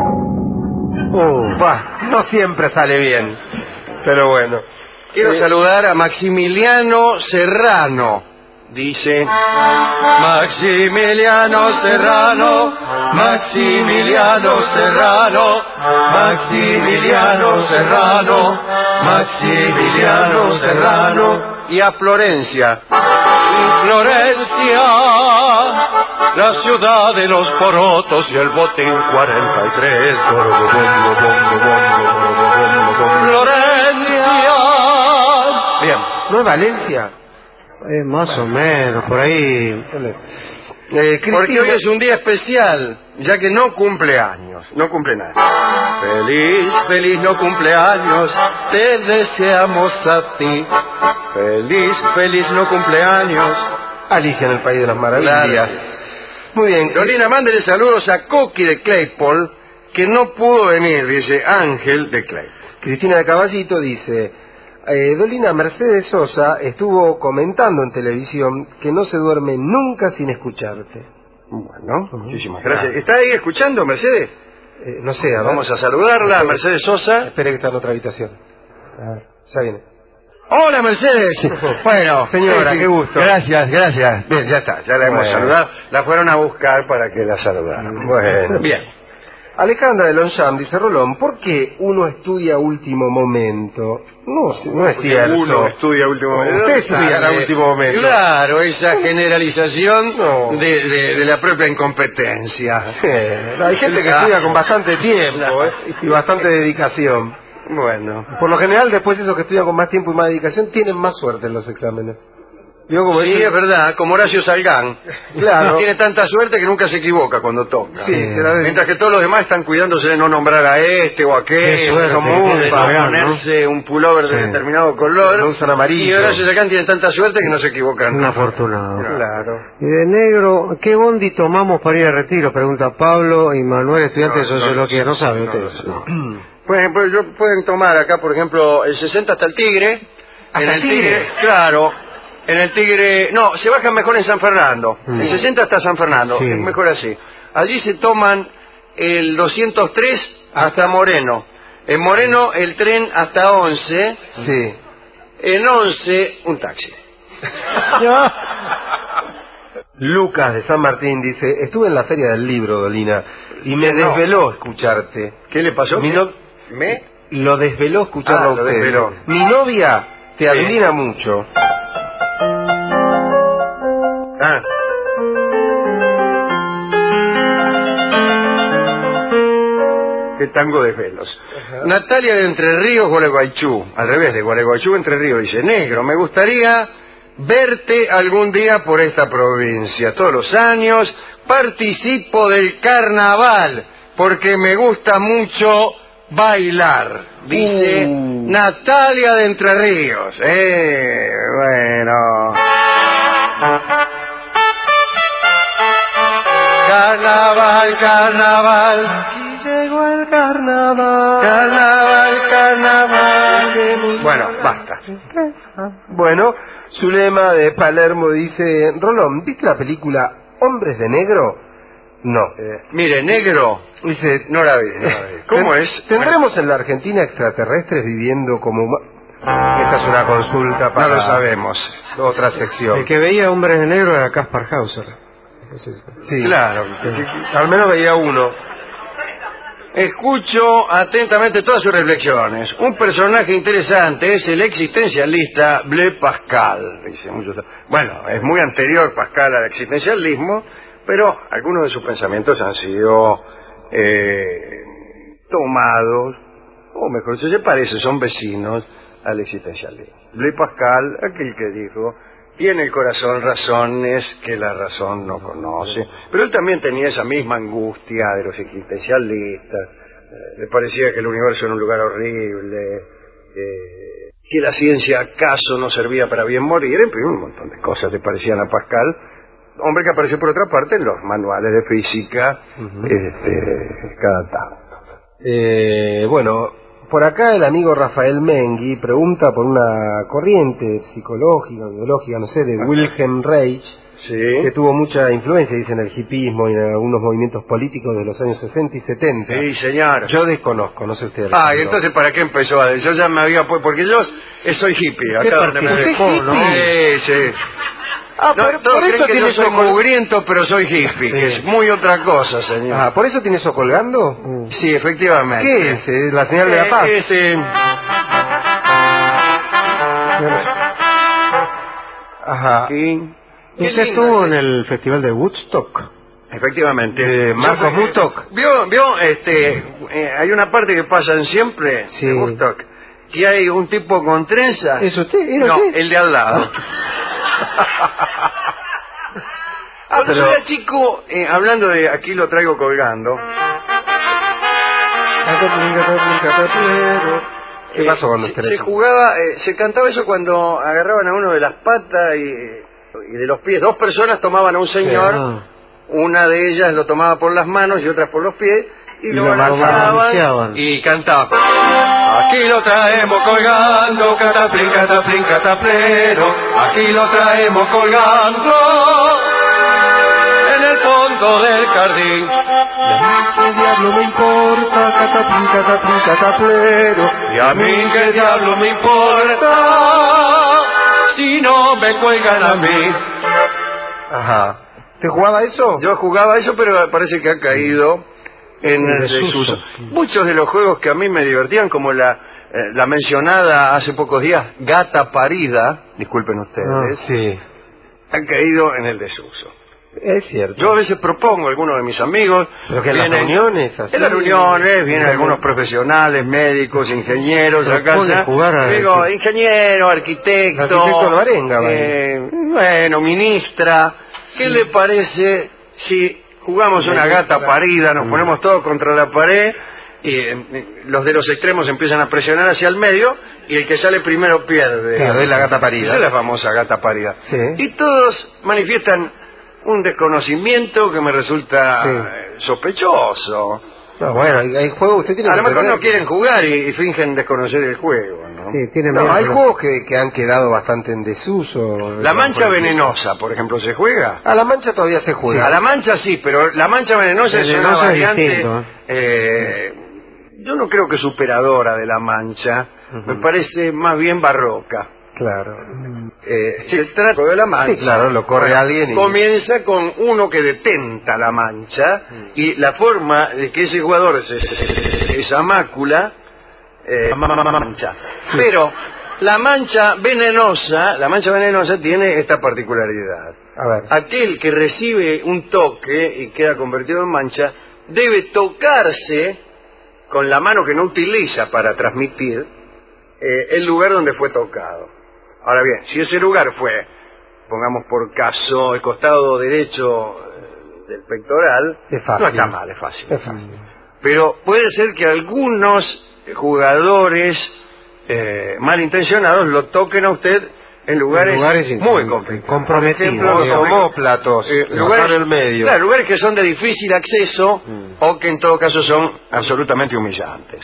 No siempre sale bien, pero bueno. Quiero saludar a Maximiliano Serrano. Dice: Maximiliano Serrano, Maximiliano Serrano, Maximiliano Serrano, Maximiliano Serrano. Y a Florencia: Florencia, la ciudad de los porotos y el botín 43. Florencia. Bien. ¿No es Valencia? Más o menos, por ahí. Porque hoy es un día especial, ya que no cumple años, no cumple nada. Feliz, feliz no cumpleaños, te deseamos a ti. Feliz, feliz no cumpleaños. Alicia en el País de las Maravillas. Claro. Muy bien. Carolina, mándele saludos a Coqui de Claypole, que no pudo venir, dice Ángel de Claypole. Cristina de Caballito dice: Dolina, Mercedes Sosa estuvo comentando en televisión que no se duerme nunca sin escucharte. Bueno, muchísimas gracias. ¿Está ahí escuchando, Mercedes? No sé, a ver. Vamos a saludarla, a Mercedes Sosa. Espere que está en otra habitación. A ver, ya viene. Hola, Mercedes. Bueno, señora, qué gusto. Gracias. Bien, ya está, ya la hemos saludado. La fueron a buscar para que la saludaran. Bueno. Bien. Alejandra de Longchamp dice, Rolón, ¿por qué uno estudia a último momento? No es cierto. Uno estudia a último momento. Usted estudia a último momento. Claro, esa generalización de la propia incompetencia. Sí, hay gente que estudia con bastante tiempo y bastante dedicación. Bueno. Por lo general, después esos que estudian con más tiempo y más dedicación tienen más suerte en los exámenes. Sí, es verdad, como Horacio Salgán. Claro. Tiene tanta suerte que nunca se equivoca cuando toca. Sí, mientras que todos los demás están cuidándose de no nombrar a este o aquel, Qué suerte, de no ponerse un pullover de determinado color. No usan amarillo. Y Horacio Salgán tiene tanta suerte que no se equivocan. Un afortunado. Claro. Y de negro, ¿qué bondi tomamos para ir a retiro? Pregunta Pablo y Manuel, estudiante de sociología. No sabe usted. Por ejemplo, pueden tomar acá, por ejemplo, el 60 hasta el Tigre. ¿Hasta el Tigre? Claro. En el Tigre, no, se bajan mejor en San Fernando. El 60 hasta San Fernando, Sí. es mejor así. Allí se toman el 203 hasta Moreno. En Moreno el tren hasta 11. Sí. En 11 un taxi. Lucas de San Martín dice, estuve en la Feria del Libro, Dolina, y me desveló escucharte. ¿Qué le pasó? ¿Me? Lo desveló escucharlo a lo usted. desveló. Mi novia te admira mucho. Qué tango de velos. Natalia de Entre Ríos, Gualeguaychú. Al revés, de Gualeguaychú, Entre Ríos. Dice, negro, me gustaría verte algún día por esta provincia. Todos los años participo del carnaval porque me gusta mucho bailar. Dice Natalia de Entre Ríos. Bueno. Carnaval, carnaval. Aquí llegó el carnaval. Carnaval, carnaval. Bueno, basta. Bueno, Zulema de Palermo dice, Rolón, ¿viste la película Hombres de Negro? No. Mire, negro, Dice, no la vi. ¿Cómo es? ¿Tendremos en la Argentina extraterrestres viviendo como... Esta es una consulta para... No lo sabemos. Otra sección. El que veía Hombres de Negro era Kaspar Hauser. Sí, Claro. al menos veía uno. Escucho atentamente todas sus reflexiones. Un personaje interesante es el existencialista Blaise Pascal. Dice muchos. Bueno, es muy anterior Pascal al existencialismo, pero algunos de sus pensamientos han sido tomados, o mejor dicho, se parecen, son vecinos al existencialismo. Blaise Pascal, aquel que dijo, tiene el corazón razones que la razón no conoce. Pero él también tenía esa misma angustia de los existencialistas. Le parecía que el universo era un lugar horrible, que la ciencia acaso no servía para bien morir. En fin, un montón de cosas le parecían a Pascal. Hombre que apareció por otra parte en los manuales de física cada tanto. Bueno, por acá el amigo Rafael Mengui pregunta por una corriente psicológica, biológica, no sé, de Wilhelm Reich, que tuvo mucha influencia, dice, en el hipismo y en algunos movimientos políticos de los años 60 y 70. Sí, señor. Yo desconozco, no sé usted. Ah, y entonces ¿para qué empezó a decir? Yo ya me había puesto, porque yo soy hippie. Acá donde me participó, dejó, ¿no? Sí. Ah, No, todos por eso creen que tiene yo soy eso mugriento, pero soy hippie, que es muy otra cosa, señor. Ah, ¿por eso tiene eso colgando? Sí, efectivamente. ¿Qué es? ¿La señal de la paz? Ajá. Sí. Usted estuvo en el festival de Woodstock. Efectivamente. Marcos Woodstock. ¿Vio? Hay una parte que pasan siempre de Woodstock, que hay un tipo con trenzas. ¿Es usted? ¿Era No, usted? el de al lado. Cuando yo era chico, hablando de aquí lo traigo colgando. ¿Qué pasó con usted? Se jugaba, se cantaba eso cuando agarraban a uno de las patas y de los pies. Dos personas tomaban a un señor, una de ellas lo tomaba por las manos y otra por los pies, y lo balanceaban y cantaban. Aquí lo traemos colgando, cataplín, cataplín, cataplero. Aquí lo traemos colgando en el fondo del jardín. ¿Qué diablo me importa? Cataplín, cataplín, cataplero. Y a mí qué diablo me importa si no me cuelgan a mí. Ajá. ¿Te jugaba eso? Yo jugaba eso, pero parece que ha caído en el desuso. Muchos de los juegos que a mí me divertían, como la mencionada hace pocos días, Gata Parida, disculpen ustedes, sí, han caído en el desuso. es cierto. Yo a veces propongo a algunos de mis amigos... Pero que en las reuniones... Así, en las reuniones vienen algunos profesionales, médicos, ingenieros a casa. Digo, ingeniero, arquitecto... Arquitecto Alvarenga, bueno, ministra. ¿Qué le parece si jugamos una gata parida, nos ponemos todos contra la pared y los de los extremos empiezan a presionar hacia el medio y el que sale primero pierde? Claro, es la gata parida. Esa es la famosa gata parida. Sí. Y todos manifiestan un desconocimiento que me resulta sospechoso. No, bueno, hay juegos usted tiene a lo que mejor entender no quieren jugar y fingen desconocer el juego, ¿no? Sí, tienen No, miedo, hay pero- juegos que han quedado bastante en desuso. La mancha venenosa, por ejemplo, ¿se juega? A la mancha todavía se juega. A la mancha sí, pero la mancha venenosa es una Venenosa es variante... distinto, yo no creo que superadora de la mancha, me parece más bien barroca. Claro. El trato de la mancha, Sí, claro, lo corre alguien y... comienza con uno que detenta la mancha y la forma de que ese jugador esa mácula mancha. Pero la mancha venenosa tiene esta particularidad. A ver. Aquel que recibe un toque y queda convertido en mancha debe tocarse con la mano que no utiliza para transmitir el lugar donde fue tocado. Ahora bien, si ese lugar fue, pongamos por caso, el costado derecho del pectoral, Es fácil. no está mal, es fácil. Es fácil. Pero puede ser que algunos jugadores malintencionados lo toquen a usted en lugares muy complicados. Comprometidos. Por ejemplo, Homóplatos. lugares en el medio. Claro, lugares que son de difícil acceso o que en todo caso son absolutamente humillantes.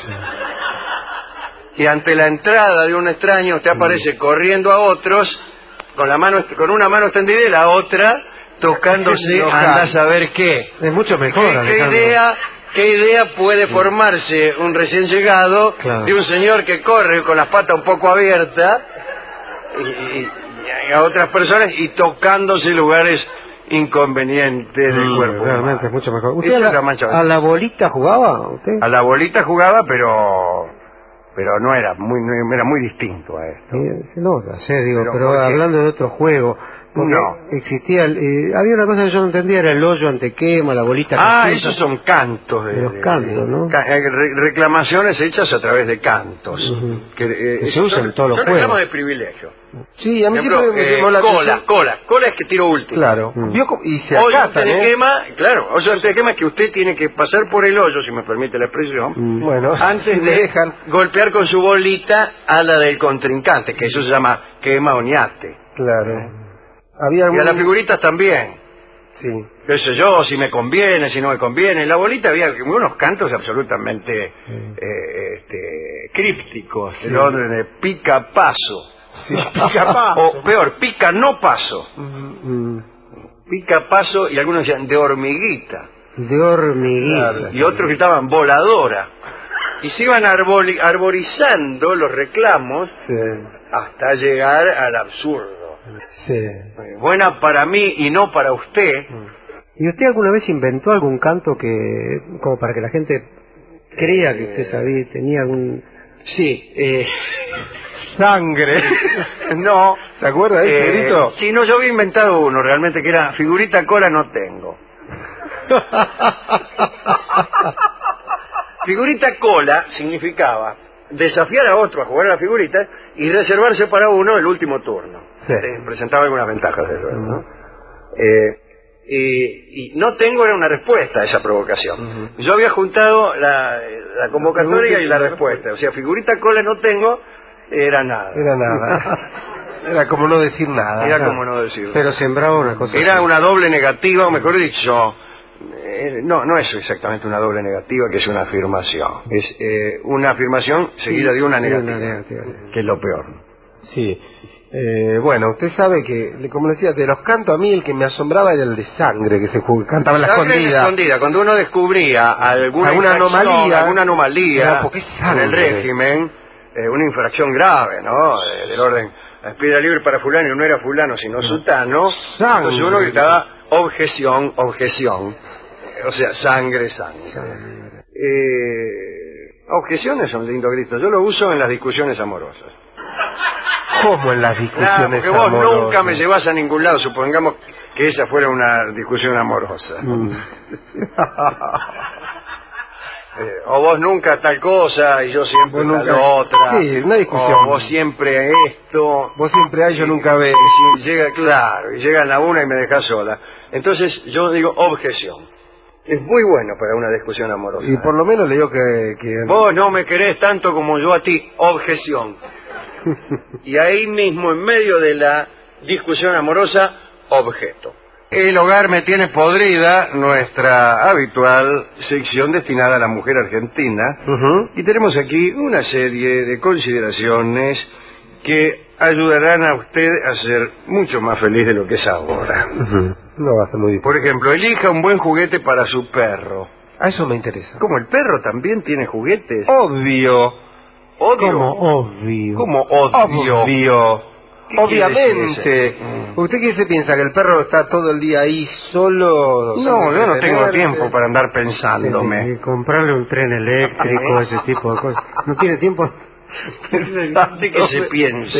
Y ante la entrada de un extraño usted aparece corriendo a otros con una mano extendida y la otra tocándose anda a saber qué. Es mucho mejor, Alejandro. ¿Qué idea puede formarse un recién llegado de un señor que corre con las patas un poco abiertas y a otras personas y tocándose lugares inconvenientes del cuerpo? Realmente es mucho mejor. ¿Usted Esa es la mancha a la bolita jugaba? ¿Usted? A la bolita jugaba, pero no era muy distinto a esto. Se nota, digo, pero ¿por qué? hablando de otro juego, porque No. existía, había una cosa que yo no entendía, era el hoyo antequema, la bolita que Esos son cantos. de los cantos, ¿no? Reclamaciones hechas a través de cantos. Que se usan en todos los son juegos. reclamos de privilegio. Sí, a mí Por ejemplo, siempre me llamó la atención. cola es que tiro último. Claro. Y se Hoyo acatan, antequema es que usted tiene que pasar por el hoyo, si me permite la expresión, Bueno, antes le de dejan. golpear con su bolita a la del contrincante, que eso se llama quema o ñate. Claro. Había Y a las figuritas también. Sí. Qué sé yo, si me conviene, si no me conviene. En la bolita había unos cantos absolutamente crípticos, del orden de pica paso. Sí, pica paso. O peor, pica no paso. Pica paso y algunos decían de hormiguita. De hormiguita. Claro. Y otros gritaban voladora. Y se iban arborizando los reclamos hasta llegar al absurdo. Sí. Buena para mí y no para usted. ¿Y usted alguna vez inventó algún canto que, como para que la gente crea que usted sabía, tenía algún... Sí, Sangre. no. ¿Se acuerda de ese grito? Sí, no, yo había inventado uno realmente que era figurita cola no tengo. Figurita cola significaba desafiar a otro a jugar a la figurita y reservarse para uno el último turno. Sí. Presentaba algunas ventajas de eso, ¿no? Y no tengo era una respuesta a esa provocación. Yo había juntado la convocatoria y la respuesta. O sea, figurita cola no tengo, era nada. Era nada. Era como no decir nada. Era como no decirlo. Pero sembraba una cosa Era así. una doble negativa, o mejor dicho, no es exactamente una doble negativa, que es una afirmación. Es una afirmación seguida de una negativa, que es lo peor. Sí. Bueno, usted sabe que, como decía, de los cantos a mí el que me asombraba era el de sangre, que se cantaba en la escondida. Cuando uno descubría alguna anomalía porque es en el régimen, una infracción grave, ¿no? Del orden, piedra libre para fulano y no era fulano sino sutano, entonces uno gritaba objeción, o sea, sangre. Objeciones son lindo grito. Yo lo uso en las discusiones amorosas. ¿Cómo en las discusiones porque vos amorosas? nunca me llevas a ningún lado, supongamos que esa fuera una discusión amorosa. O vos nunca tal cosa y yo siempre tal otra. Sí, una discusión. O vos siempre esto. Vos siempre hay, yo nunca veo. Y llega, claro, y llega la una y me dejas sola. Entonces yo digo objeción. Es muy bueno para una discusión amorosa. Y por lo menos le digo que... Vos no me querés tanto como yo a ti. Objeción. Y ahí mismo, en medio de la discusión amorosa, objeto. El hogar me tiene podrida, nuestra habitual sección destinada a la mujer argentina. Y tenemos aquí una serie de consideraciones que ayudarán a usted a ser mucho más feliz de lo que es ahora. No va a ser muy difícil. Por ejemplo, elija un buen juguete para su perro. A eso me interesa. ¿Cómo, el perro también tiene juguetes? Obvio. ¿Odio? ¿Cómo obvio? ¿Cómo odio? Obvio. ¿Qué Obviamente. quiere decir eso? ¿Usted qué se piensa? ¿Que el perro está todo el día ahí solo? No, yo no tengo tener- tiempo para andar pensándome. Y comprarle un tren eléctrico, ese tipo de cosas. No tiene tiempo. ¿De qué se piensa?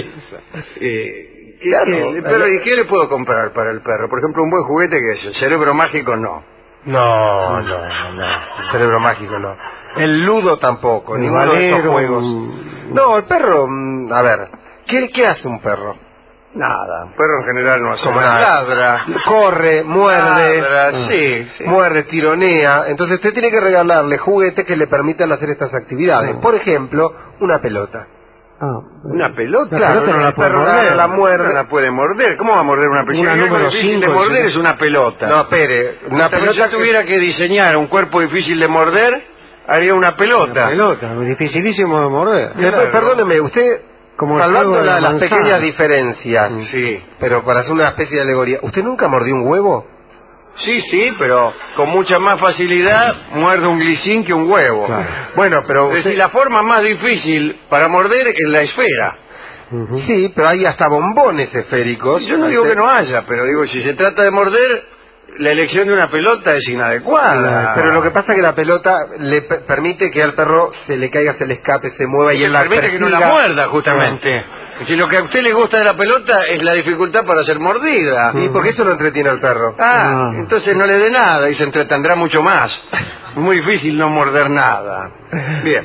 Pero ¿y qué le puedo comprar para el perro? Por ejemplo, un buen juguete, que es el cerebro mágico, no. No. El cerebro mágico no. El ludo tampoco, El ninguno de esos valero, juegos. No, el perro, a ver, ¿qué hace un perro? Nada. Un perro en general no hace Como nada. nada. Ladra. Corre, muerde, Ladra, sí. muerde, tironea. Entonces usted tiene que regalarle juguetes que le permitan hacer estas actividades. Por ejemplo, una pelota. ¿Una pelota? La pelota no la el puede perro morder. la muerde. No la puede morder. ¿Cómo va a morder una pelota? Una Algo número difícil de 5, morder sí. es una pelota. No, espere, una Si pelota yo tuviera que diseñar un cuerpo difícil de morder, haría una pelota. La pelota, dificilísimo de morder. Después, perdóneme, usted, Como el salvando juego de la las manzana. pequeñas diferencias, Sí. pero para hacer una especie de alegoría, ¿usted nunca mordió un huevo? Sí, pero con mucha más facilidad muerdo un glicín que un huevo. Claro. Bueno, pero Es decir, la forma más difícil para morder es la esfera. sí, pero hay hasta bombones esféricos. Yo no digo que no haya, pero digo, si se trata de morder, la elección de una pelota es inadecuada. Pero lo que pasa es que la pelota le permite que al perro se le caiga, se le escape, se mueva y él la permite que no la persiga. muerda, justamente. Si lo que a usted le gusta de la pelota es la dificultad para ser mordida. ¿Y por qué eso lo entretiene al perro? Entonces no le dé nada y se entretendrá mucho más. Es muy difícil no morder nada. Bien.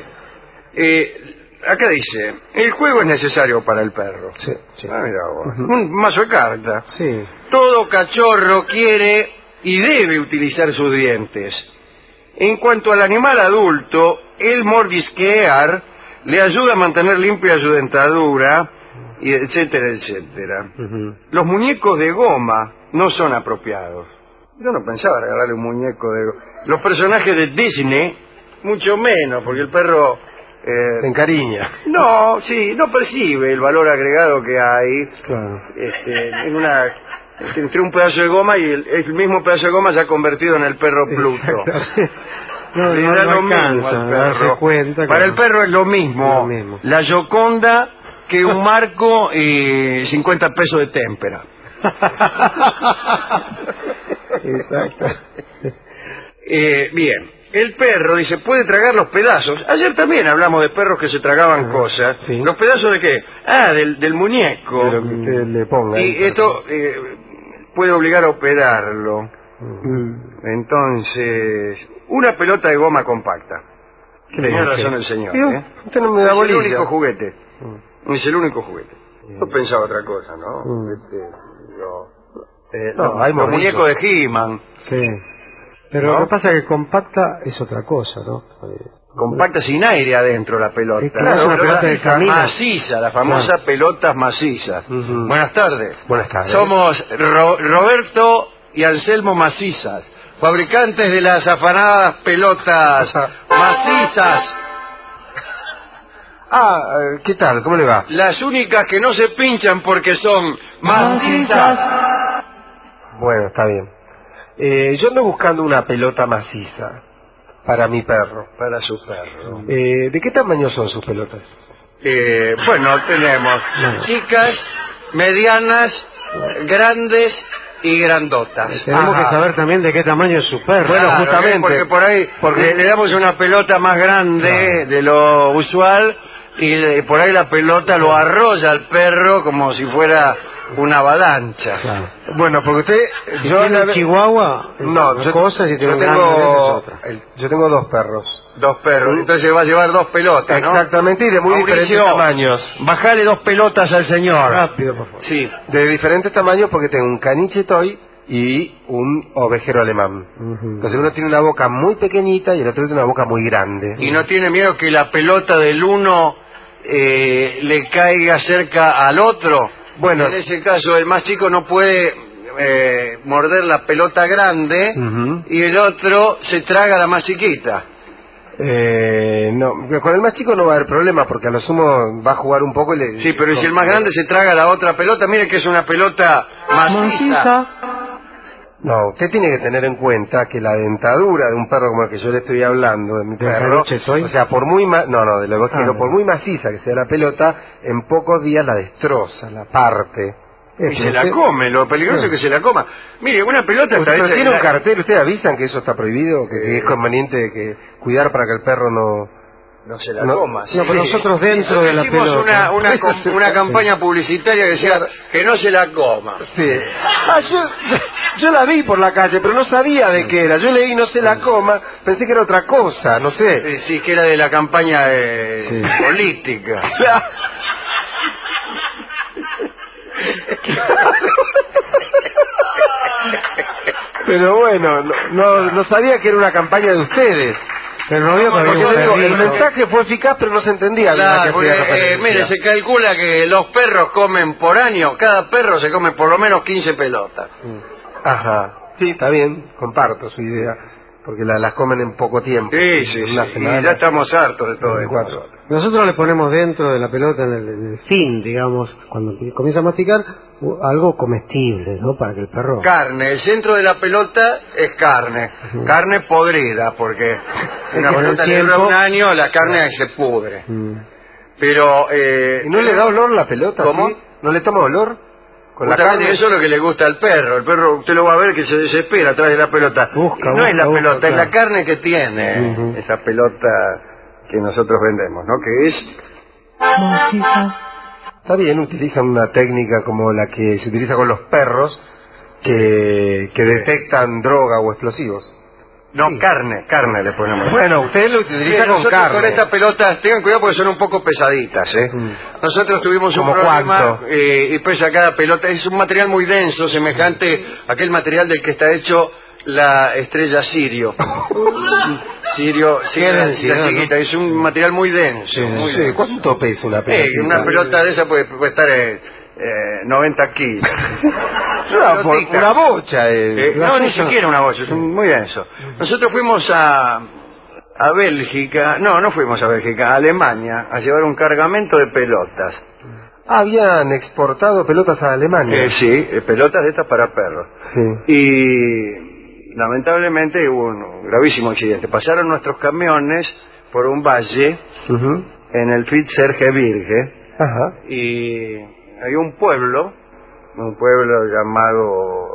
Acá dice, el juego es necesario para el perro. Sí. Mira vos. Un mazo de cartas. Sí. Todo cachorro quiere y debe utilizar sus dientes. En cuanto al animal adulto, el mordisquear le ayuda a mantener limpia su dentadura, y etcétera, etcétera. Los muñecos de goma no son apropiados. Yo no pensaba regalarle un muñeco de goma. Los personajes de Disney, mucho menos, porque el perro... Se encariña. no percibe el valor agregado que hay Claro. entre un pedazo de goma y el mismo pedazo de goma se ha convertido en el perro Pluto. No, Le no, da no lo mismo alcanza al a darse perro. cuenta. Para el perro es lo mismo. La Gioconda que un marco y 50 pesos de témpera. Exacto. Bien. El perro, dice, puede tragar los pedazos. Ayer también hablamos de perros que se tragaban cosas. Sí. ¿Los pedazos de qué? Del muñeco. De lo que usted le ponga. Y esto puede obligar a operarlo. Entonces, una pelota de goma compacta. Tenía razón el señor. Usted no me da Es el bolilla. único juguete. Es el único juguete. Yo pensaba otra cosa, ¿no? No, hay los morrillos. muñecos de He-Man. Sí. Pero ¿No? lo que pasa es que compacta es otra cosa, ¿no? Compacta sin aire adentro la pelota. Sí, claro, Una una pelota de camino. maciza, las famosas pelotas macizas. Buenas tardes. Buenas tardes. Somos Roberto y Anselmo Macizas, fabricantes de las afanadas pelotas macizas. ¿Qué tal? ¿Cómo le va? Las únicas que no se pinchan porque son macizas. Bueno, está bien. Yo ando buscando una pelota maciza para mi perro. Para su perro. ¿De qué tamaño son sus pelotas? Bueno, tenemos chicas, medianas, grandes y grandotas. Tenemos que saber también de qué tamaño es su perro. Bueno, Claro, justamente. Porque por ahí le damos una pelota más grande de lo usual y por ahí la pelota lo arrolla al perro como si fuera una avalancha. Claro. Bueno, porque usted... Si tiene un chihuahua, No, yo, cosas, si tiene un gran es otra. yo tengo 2 perros. 2 perros. Entonces va a llevar 2 pelotas, ¿no? Exactamente, y de muy Mauricio, diferentes tamaños. Bajale 2 pelotas al señor. Rápido, por favor. Sí. De diferentes tamaños porque tengo un caniche toy y un ovejero alemán. Entonces uno tiene una boca muy pequeñita y el otro tiene una boca muy grande. Y no tiene miedo que la pelota del uno le caiga cerca al otro. Bueno, en ese caso el más chico no puede morder la pelota grande y el otro se traga la más chiquita. no, con el más chico no va a haber problema porque a lo sumo va a jugar un poco y le... Sí, pero si el más grande se traga la otra pelota, mire que es una pelota maciza. No, usted tiene que tener en cuenta que la dentadura de un perro como el que yo le estoy hablando, de mi perro, o sea, por muy de lo por muy maciza que sea la pelota, en pocos días la destroza, la parte. Y se la come, lo peligroso es que se la coma. Mire, una pelota está Pero hecha... tiene un cartel, ¿ustedes avisan que eso está prohibido? Que es conveniente que cuidar para que el perro no se la coma. No, pero nosotros dentro de la hicimos pelota. una campaña publicitaria que decía que no se la coma. Sí. Yo la vi por la calle, pero no sabía de qué era. Yo leí no se la coma, pensé que era otra cosa, no sé. Sí, que era de la campaña política. Pero bueno, no sabía que era una campaña de ustedes. Pero no vio porque el mensaje fue eficaz, pero no se entendía. Claro, porque, mire, se calcula que los perros comen por año, cada perro se come por lo menos 15 pelotas. Ajá, sí, está bien, comparto su idea, porque las comen en poco tiempo. Sí, y ya estamos hartos de todo esto. Nosotros le ponemos dentro de la pelota, en el fin, digamos, cuando comienza a masticar, algo comestible, ¿no? Para que el perro... Carne, el centro de la pelota es carne, carne podrida, porque una pelota le dura un año, la carne se pudre. Pero... ¿Y no le da olor la pelota? ¿Cómo? ¿Sí? ¿No le toma olor? Con la Justamente carne. eso es lo que le gusta al perro. El perro, usted lo va a ver que se desespera atrás de la pelota. No es la pelota, es la carne que tiene esa pelota que nosotros vendemos, ¿no? Que es... Está bien, utilizan una técnica como la que se utiliza con los perros que detectan droga o explosivos. No, carne le ponemos. Bueno, usted lo utiliza con carne. Con estas pelotas, tengan cuidado porque son un poco pesaditas, ¿eh? Nosotros tuvimos un problema y pesa cada pelota. Es un material muy denso, semejante a aquel material del que está hecho la estrella Sirio. Sirio, la chiquita, es un material muy denso. Muy denso. ¿Cuánto pesa una pelota? Una pelota de esa puede estar 90 kilos. Una bocha. No, ni siquiera una bocha, es muy denso. Nosotros fuimos a Bélgica, no fuimos a Bélgica, a Alemania, a llevar un cargamento de pelotas. Habían exportado pelotas a Alemania. Sí, pelotas de estas para perros. Sí. Y lamentablemente hubo un gravísimo accidente. Pasaron nuestros camiones por un valle en el Fitzgergebirge y hay un pueblo llamado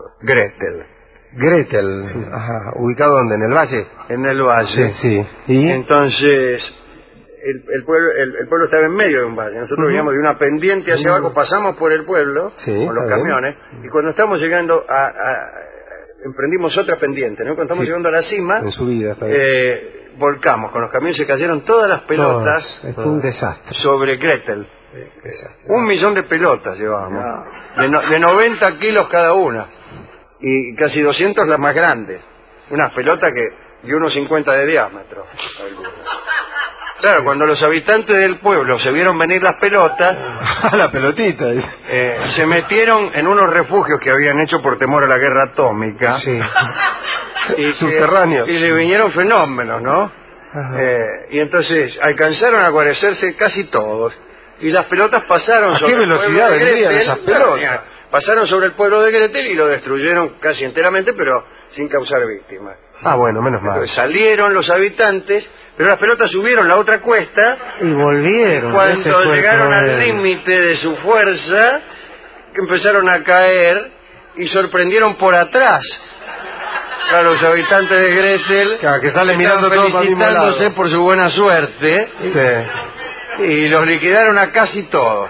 Gretel. Ajá. ¿Ubicado dónde? ¿En el valle? En el valle. Sí. ¿Y? Entonces, el pueblo estaba en medio de un valle. Nosotros veníamos de una pendiente hacia abajo, pasamos por el pueblo con los camiones y cuando estamos llegando emprendimos otra pendiente, ¿no? Cuando estamos llegando a la cima, en subida, volcamos, con los camiones se cayeron todas las pelotas. Fue un desastre. Sobre Gretel. 1 millón de pelotas llevábamos. De 90 kilos cada una. Y casi 200 las más grandes. Unas pelotas de 1,50 de diámetro. Claro, cuando los habitantes del pueblo se vieron venir las pelotas... la pelotita. Se metieron en unos refugios que habían hecho por temor a la guerra atómica. Sí. Y subterráneos. Y le vinieron fenómenos, ¿no? Y entonces alcanzaron a guarecerse casi todos. Y las pelotas pasaron sobre el pueblo de Gretel. Esas pelotas? Pasaron sobre el pueblo de Gretel y lo destruyeron casi enteramente, pero sin causar víctimas. Bueno, menos mal. Entonces salieron los habitantes, pero las pelotas subieron la otra cuesta y volvieron. Cuando llegaron al límite de su fuerza, que empezaron a caer y sorprendieron por atrás a los habitantes de Gretel, Claro, que salen mirando todos para el mismo lado. felicitándose por su buena suerte, Sí. y los liquidaron a casi todos.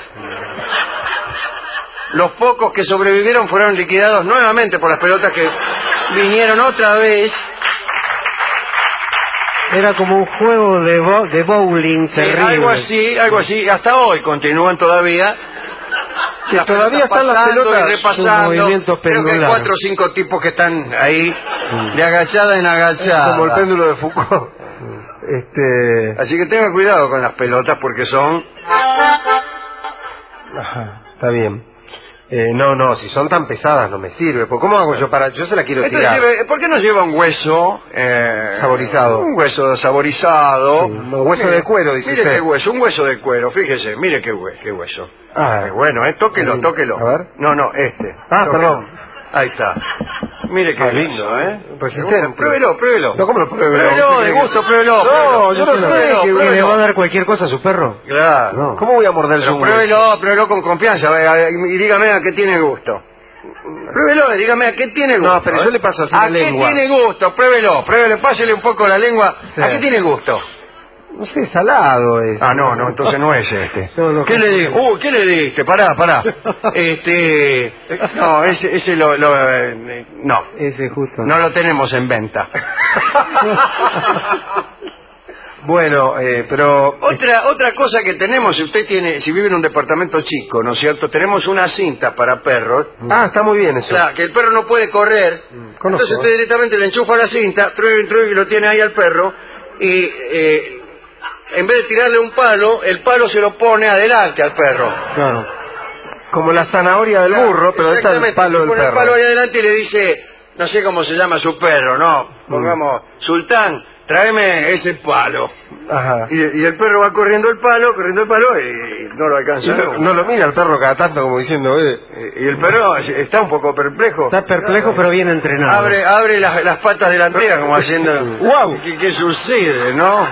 Los pocos que sobrevivieron fueron liquidados nuevamente por las pelotas que vinieron otra vez. Era como un juego de bowling Sí, terrible. algo así, hasta hoy continúan todavía. Que todavía están las pasando pelotas, y repasando. sus movimientos Creo que hay pendulares. 4 o 5 tipos que están ahí de agachada en agachada. Como el péndulo de Foucault. Así que tengan cuidado con las pelotas porque son... Ajá, está bien. No, si son tan pesadas no me sirve. ¿Por ¿Cómo hago yo para...? Yo se la quiero tirar. ¿Por qué no lleva un hueso Saborizado. Un hueso saborizado. Sí, un hueso de cuero, dice mire usted. qué hueso, un hueso de cuero, fíjese, mire qué hueso. Ah, Bueno, tóquelo, sí. tóquelo. A ver. No, este. Ah, Tóquelo. perdón. Ahí está. Mire qué Ah, lindo, resistente. Pruébelo. No, ¿cómo lo pruébelo? Pruébelo, de gusto, pruébelo. No, yo no sé que ¿Y le pruébelo. va a dar cualquier cosa a su perro? Claro. No. ¿Cómo voy a morder Pero su hueso? pruébelo con confianza y dígame a qué tiene gusto. Pruébelo y dígame a qué tiene gusto. No, pero yo le paso así ¿A la qué lengua. tiene gusto? Pruébelo, pásele un poco la lengua. Sí. ¿A qué tiene gusto? No sé, salado es. Ah, no, entonces no es este. No, ¿Qué le di? ¿Qué le diste? Pará. No, ese no. Ese justo. No lo tenemos en venta. Bueno, pero... Otra cosa que tenemos, si vive en un departamento chico, ¿no es cierto? Tenemos una cinta para perros. Ah, está muy bien eso. Claro, que el perro no puede correr. Conozco. Entonces usted directamente le enchufa la cinta, y lo tiene ahí al perro, y en vez de tirarle un palo, el palo se lo pone adelante al perro. Claro. Como la zanahoria del burro, pero está el Exactamente, palo le del pone el perro. palo ahí adelante y le dice, no sé cómo se llama su perro, ¿no? Pongamos, Sultán, tráeme ese palo. Ajá. Y el perro va corriendo el palo, y no lo alcanza. Y no lo mira el perro cada tanto como diciendo, Y el perro está un poco perplejo. Está perplejo pero bien entrenado. Abre las patas delanteras como haciendo, ¡Guau! ¿Qué sucede, no?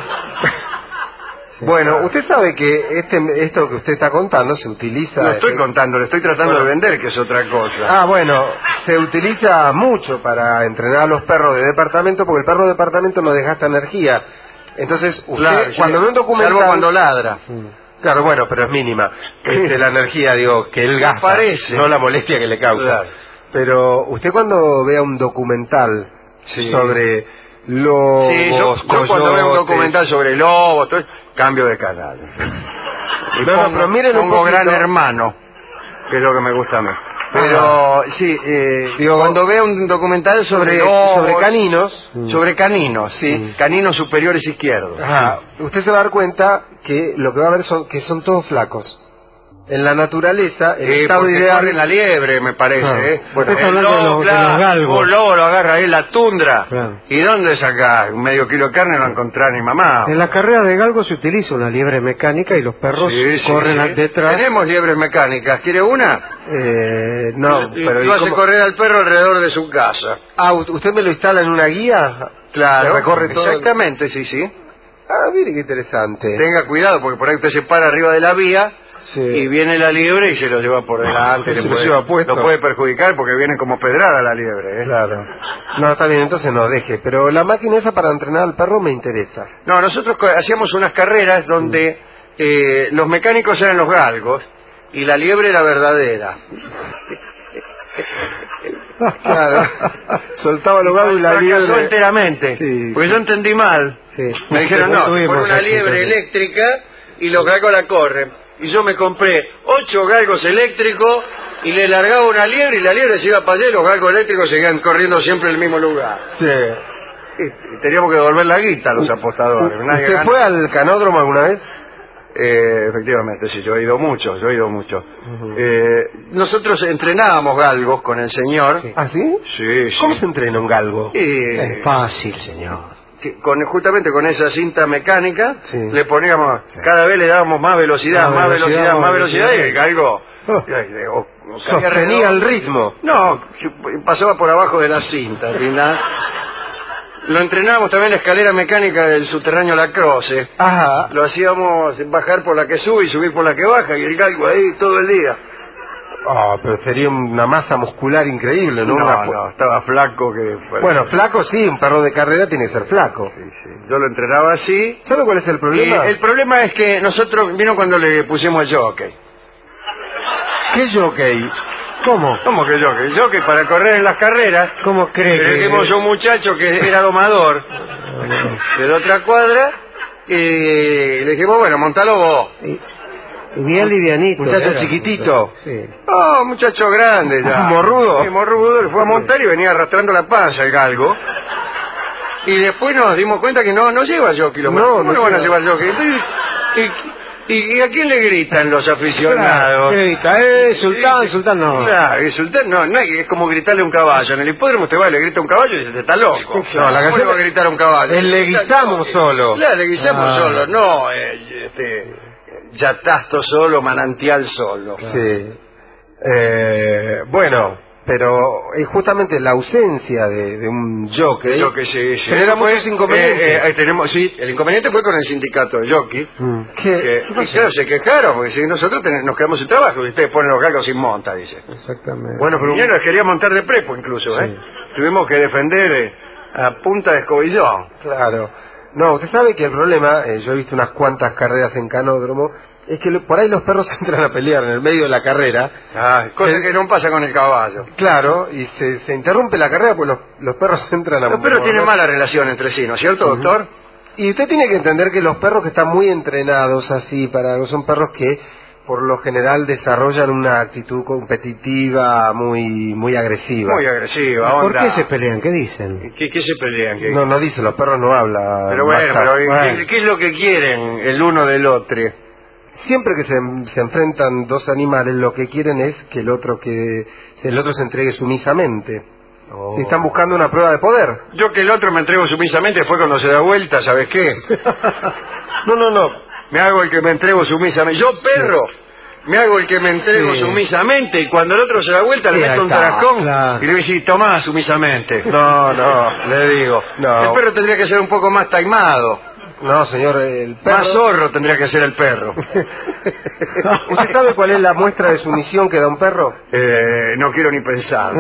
Bueno, usted sabe que esto que usted está contando se utiliza... No estoy contando, le estoy tratando de vender, que es otra cosa. Ah, bueno, se utiliza mucho para entrenar a los perros de departamento porque el perro de departamento no desgasta energía. Entonces, usted, Claro, cuando ve un documental... salvo cuando ladra. Claro, bueno, pero es mínima. La energía, que él gasta, parece. no la molestia que le causa. Claro. Pero usted cuando vea un documental Sí. sobre lobos, Sí, yo cuando veo un documental sobre lobos, todo eso, cambio de canal. Y No, pero miren un pongo poquito. Gran Hermano, que es lo que me gusta a mí. Pero, sí, cuando veo un documental sobre lobos, sobre caninos, sobre caninos, sí, caninos superiores izquierdos. ajá, usted se va a dar cuenta que lo que va a ver son todos flacos. En la naturaleza, el estado porque ideal... corren la liebre, me parece. Claro. Bueno, Usted está el hablando de lobo, los claro, galgos. un lobo lo agarra ahí en la tundra. Claro. ¿Y dónde saca? Un medio kilo de carne no va a encontrar ni mamá. En la carrera de galgos se utiliza una liebre mecánica y los perros Sí, sí, corren sí. detrás. Tenemos liebres mecánicas. ¿Quiere una? no, Y pero... ¿y lo hace cómo? correr al perro alrededor de su casa. Ah, ¿usted me lo instala en una guía? Claro. ¿Se recorre todo? Exactamente, sí. Ah, mire qué interesante. Tenga cuidado, porque por ahí usted se para arriba de la vía Sí. y viene la liebre y se lo lleva por delante. Se lo lleva puesto. Lo puede perjudicar porque viene como pedrada la liebre. Claro. No, está bien, entonces no, deje. Pero la máquina esa para entrenar al perro me interesa. No, nosotros hacíamos unas carreras donde los mecánicos eran los galgos y la liebre era verdadera. Claro. Soltaba los galgos y la Fracasó liebre... enteramente, Sí. porque yo entendí mal. Sí. Me dijeron, no, Tuvimos pon una aquí liebre también. eléctrica y los galgos la corren. Y yo me compré 8 galgos eléctricos y le largaba una liebre y la liebre se iba para allá y los galgos eléctricos seguían corriendo siempre en el mismo lugar. Sí. Y teníamos que devolver la guita a los apostadores. Nadie ¿Usted gana. fue al canódromo alguna vez? Efectivamente, sí, yo he ido mucho. Nosotros entrenábamos galgos con el señor. Sí. ¿Ah, sí? Sí, ¿Cómo sí. se entrena un galgo? Es fácil, señor. Justamente con esa cinta mecánica, Sí. le poníamos, cada vez le dábamos más velocidad, Más velocidad, más velocidad, y el galgo Oh. caía Sostenía alrededor. el ritmo. No, pasaba por abajo de la cinta, ¿verdad? Lo entrenábamos también en la escalera mecánica del subterráneo La Croce. Ajá. Lo hacíamos bajar por la que sube y subir por la que baja, y el galgo ahí todo el día. Pero sería una masa muscular increíble, ¿no? No, estaba flaco que... Bueno, flaco sí, un perro de carrera tiene que ser flaco. Sí. Yo lo entrenaba así. ¿Sabe cuál es el problema? El problema es que nosotros, vino cuando le pusimos el jockey. ¿Qué jockey? ¿Cómo? ¿Cómo que jockey? El jockey para correr en las carreras. ¿Cómo cree que...? Tenemos un muchacho que era domador de la otra cuadra y le dijimos, bueno, montalo vos. Bien livianito. Muchacho era. chiquitito. Sí. Oh, muchacho grande ya. ¿Morrudo? Sí, morrudo, le fue a montar y venía arrastrando la panza el galgo. Y después nos dimos cuenta que no lleva jockey. ¿Cómo no van a llevar jockey? ¿Y a quién le gritan los aficionados? Sultán, no. Claro, Sultán no, es como gritarle a un caballo. En el hipódromo usted va y le grita a un caballo y dice, está loco. No, la ¿Cómo canción le va a gritar a un caballo? Le guisamos solo. Claro, le guisamos solo, no, yatasto solo, manantial solo. Sí. Bueno, pero justamente la ausencia de un jockey Sí. genera muchos inconvenientes. El inconveniente fue con el sindicato de jockey. ¿Qué Y pasó? claro, se quejaron, porque si nosotros nos quedamos sin trabajo, y ustedes ponen los galgos sin monta, dice. Exactamente. Bueno, pero Vinieron, quería montar de prepo incluso, Sí. Tuvimos que defender a punta de escobillón. Claro. No, usted sabe que el problema, yo he visto unas cuantas carreras en canódromo, es que por ahí los perros entran a pelear en el medio de la carrera. Cosa que no pasa con el caballo. Claro, y se interrumpe la carrera pues los perros entran a... Los perros tienen mala relación entre sí, ¿no es cierto, doctor? Y usted tiene que entender que los perros que están muy entrenados así, son perros que por lo general desarrollan una actitud competitiva muy agresiva. Muy agresiva, ¿Por onda. qué se pelean? ¿Qué dicen? ¿Qué se pelean? ¿Qué? No dice, los perros no hablan. Pero bueno, Bueno. ¿qué es lo que quieren el uno del otro? Siempre que se enfrentan dos animales, lo que quieren es que el otro se entregue sumisamente. Si están buscando una prueba de poder. Yo que el otro me entrego sumisamente, después cuando se da vuelta, ¿sabes qué? No. Me hago el que me entrego sumisamente. Yo, perro, me hago el que me entrego sumisamente y cuando el otro se da vuelta le meto un tarascón y le voy a decir, tomá sumisamente. No, le digo. No. El perro tendría que ser un poco más taimado. No, señor, el perro... Más zorro tendría que ser el perro. ¿Usted sabe cuál es la muestra de sumisión que da un perro? No quiero ni pensar.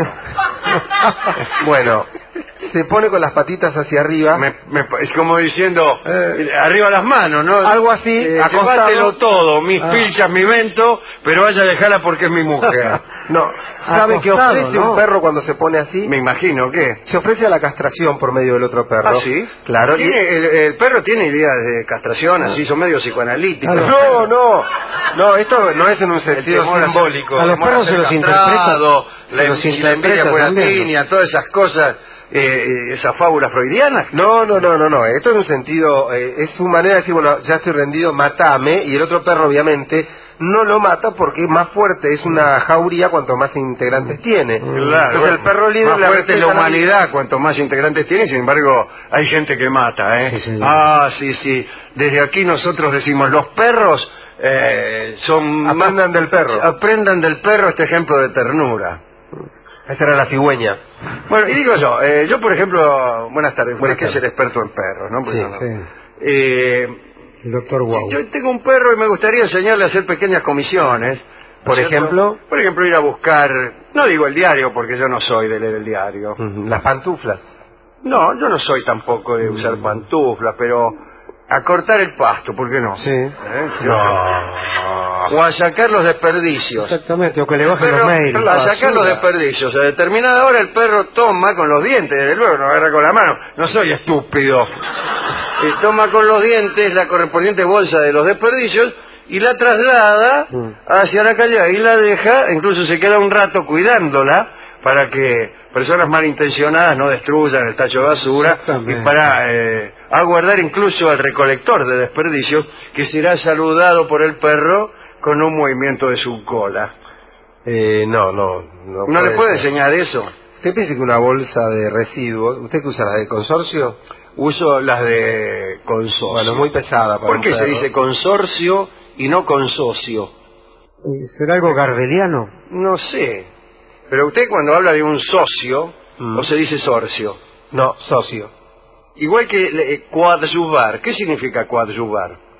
Bueno, se pone con las patitas hacia arriba. Es como diciendo, arriba las manos, ¿no? Algo así, acostado. Llévatelo todo, mis pilchas, mi vento, pero vaya a dejarla porque es mi mujer. No, ¿sabe qué ofrece un perro cuando se pone así? Me imagino, ¿qué? Se ofrece a la castración por medio del otro perro. ¿Ah, sí? Claro. El perro tiene ideas de castración, así, son medio psicoanalíticos. No, esto no es en un sentido simbólico. A los perros se los interpreta. La envidia cueratina, todas esas cosas, esas fábulas freudianas. No, esto en un sentido, es su manera de decir, bueno, ya estoy rendido, matame, y el otro perro obviamente no lo mata porque es más fuerte, es una jauría cuanto más integrantes tiene. Claro, entonces el perro líder más fuerte la humanidad cuanto más integrantes tiene, sin embargo hay gente que mata, ¿eh? Sí. Desde aquí nosotros decimos, los perros son... Aprendan del perro. Aprendan del perro este ejemplo de ternura. Esa era la cigüeña. Bueno, y digo yo por ejemplo, buenas tardes, que es el experto en perros, ¿no? El doctor Wow. Yo tengo un perro y me gustaría enseñarle a hacer pequeñas comisiones. Por ejemplo, ir a buscar, no digo el diario porque yo no soy de leer el diario. Las pantuflas. No, yo no soy tampoco de usar pantuflas, pero a cortar el pasto, ¿por qué no? Sí. O a sacar los desperdicios. Exactamente, o que le bajen los mails. A sacar los desperdicios. A determinada hora el perro toma con los dientes, desde luego, no agarra con la mano. No soy estúpido. Toma con los dientes la correspondiente bolsa de los desperdicios y la traslada hacia la calle. Ahí la deja, incluso se queda un rato cuidándola para que personas malintencionadas no destruyan el tacho de basura y para aguardar incluso al recolector de desperdicios, que será saludado por el perro con un movimiento de su cola. ¿No le puede enseñar eso? ¿Usted piensa que una bolsa de residuos, usted que usa la de consorcio? Uso las de consorcio. Bueno, muy pesada para ¿Por qué se dice consorcio y no consocio? ¿Será algo gardeliano? No sé. Pero usted cuando habla de un socio, o se dice sorcio. No, socio. Igual que coadyuvar. ¿Qué significa coadyuvar?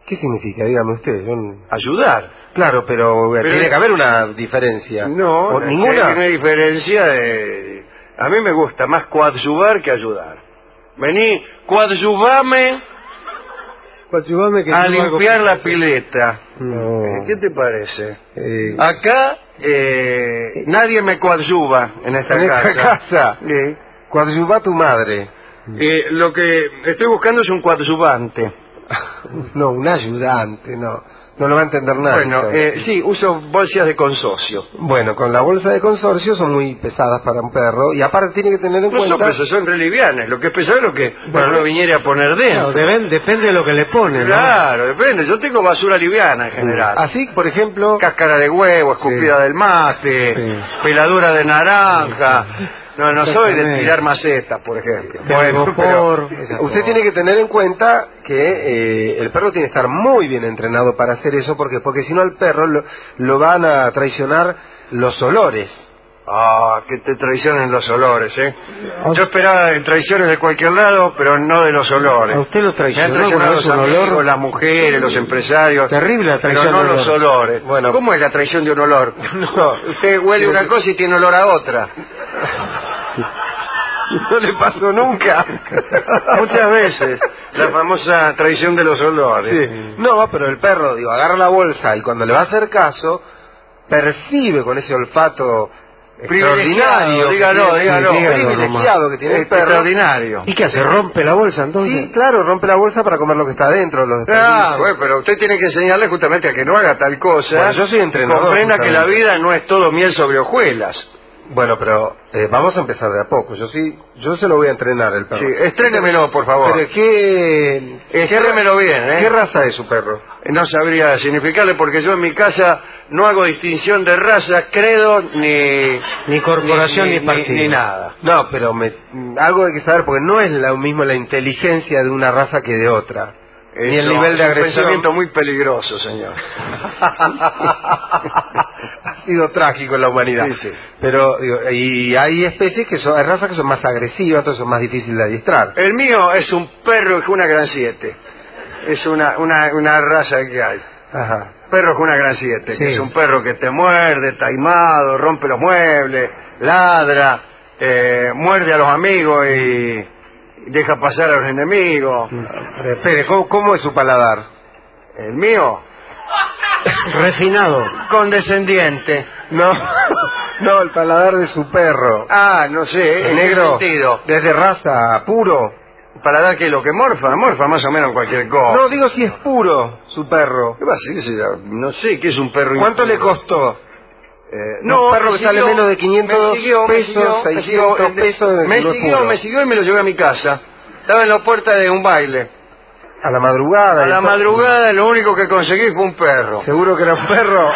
¿Qué significa? Dígame usted. Ayudar. Claro, pero tiene que haber una diferencia. No, ¿O ninguna? Hay una diferencia de... A mí me gusta más coadyuvar que ayudar. Vení, coadyuvame Que a tengo limpiar algo... la pileta. No. ¿Qué te parece? Acá nadie me coadyuva en esta casa. Sí. Coadyuva tu madre. Lo que estoy buscando es un coadyuvante. No, un ayudante, no. No lo va a entender nadie. Bueno, sí, uso bolsas de consorcio. Bueno, con la bolsa de consorcio son muy pesadas para un perro y aparte tiene que tener en No son cuenta... pesadas, son re livianas. Lo que es pesado es lo que Bueno, uno viniera a poner dentro. Claro, depende de lo que le pone, ¿no? Claro, depende. Yo tengo basura liviana en general. Así, por ejemplo... Cáscara de huevo, escupida del mate, peladura de naranja. No soy de tirar macetas, por ejemplo. Bueno, pero esas usted cosas. tiene que tener en cuenta que el perro tiene que estar muy bien entrenado para hacer eso, porque si no al perro lo van a traicionar los olores. Ah, que te traicionen los olores, ¿eh? Yo esperaba traiciones de cualquier lado, pero no de los olores. ¿A usted lo Me han traicionó traicionado alguna los vez un amigos, olor? las mujeres, los empresarios. Terrible la traición pero no de los olor. olores. Bueno. ¿Cómo es la traición de un olor? No, usted huele una cosa y tiene olor a otra. No le pasó nunca. Muchas veces. La famosa traición de los olores. Sí. No, pero el perro, agarra la bolsa y cuando le va a hacer caso, percibe con ese olfato extraordinario, dígalo, privilegiado que tiene el perro. Extraordinario. ¿Y qué hace? ¿Rompe la bolsa entonces? Sí, claro, rompe la bolsa para comer lo que está adentro. Los desperdicios. Bueno, pero usted tiene que enseñarle justamente a que no haga tal cosa. Bueno, yo soy entrenador, Comprenda que la justamente. vida no es todo miel sobre hojuelas. Bueno, pero vamos a empezar de a poco. Yo se lo voy a entrenar el perro. Sí, estrénemelo, por favor. Pero Estrénemelo bien, ¿eh? ¿Qué raza es su perro? No sabría significarle porque yo en mi casa no hago distinción de raza, credo, Ni corporación ni partido. ni nada. No, pero algo hay que saber porque no es lo mismo la inteligencia de una raza que de otra. Ni el Eso nivel de es un agresión. pensamiento muy peligroso, señor. Ha sido trágico en la humanidad. Sí, sí. Pero y hay especies hay razas que son más agresivas, entonces son más difíciles de adiestrar. El mío es un perro que una gran 7. Es una raza que hay. Ajá. Perro con una gran 7, Sí. que es un perro que te muerde, taimado, rompe los muebles, ladra, muerde a los amigos y deja pasar a los enemigos. Espere, ¿cómo es su paladar? El mío, Refinado. condescendiente. No, no, el paladar de su perro. Ah, no sé, ¿en Negro, qué sentido? desde raza, puro. Para que lo que morfa más o menos cualquier cosa. No, digo si es puro su perro. ¿Qué va a ser? No sé qué es un perro. ¿Cuánto le impuro. costó? No, un perro me que sale siguió, menos de 500 me siguió, pesos, 600 pesos. me siguió y me lo llevé a mi casa. Estaba en la puerta de un baile. A la madrugada. A la madrugada lo único que conseguí fue un perro. Seguro que era un perro.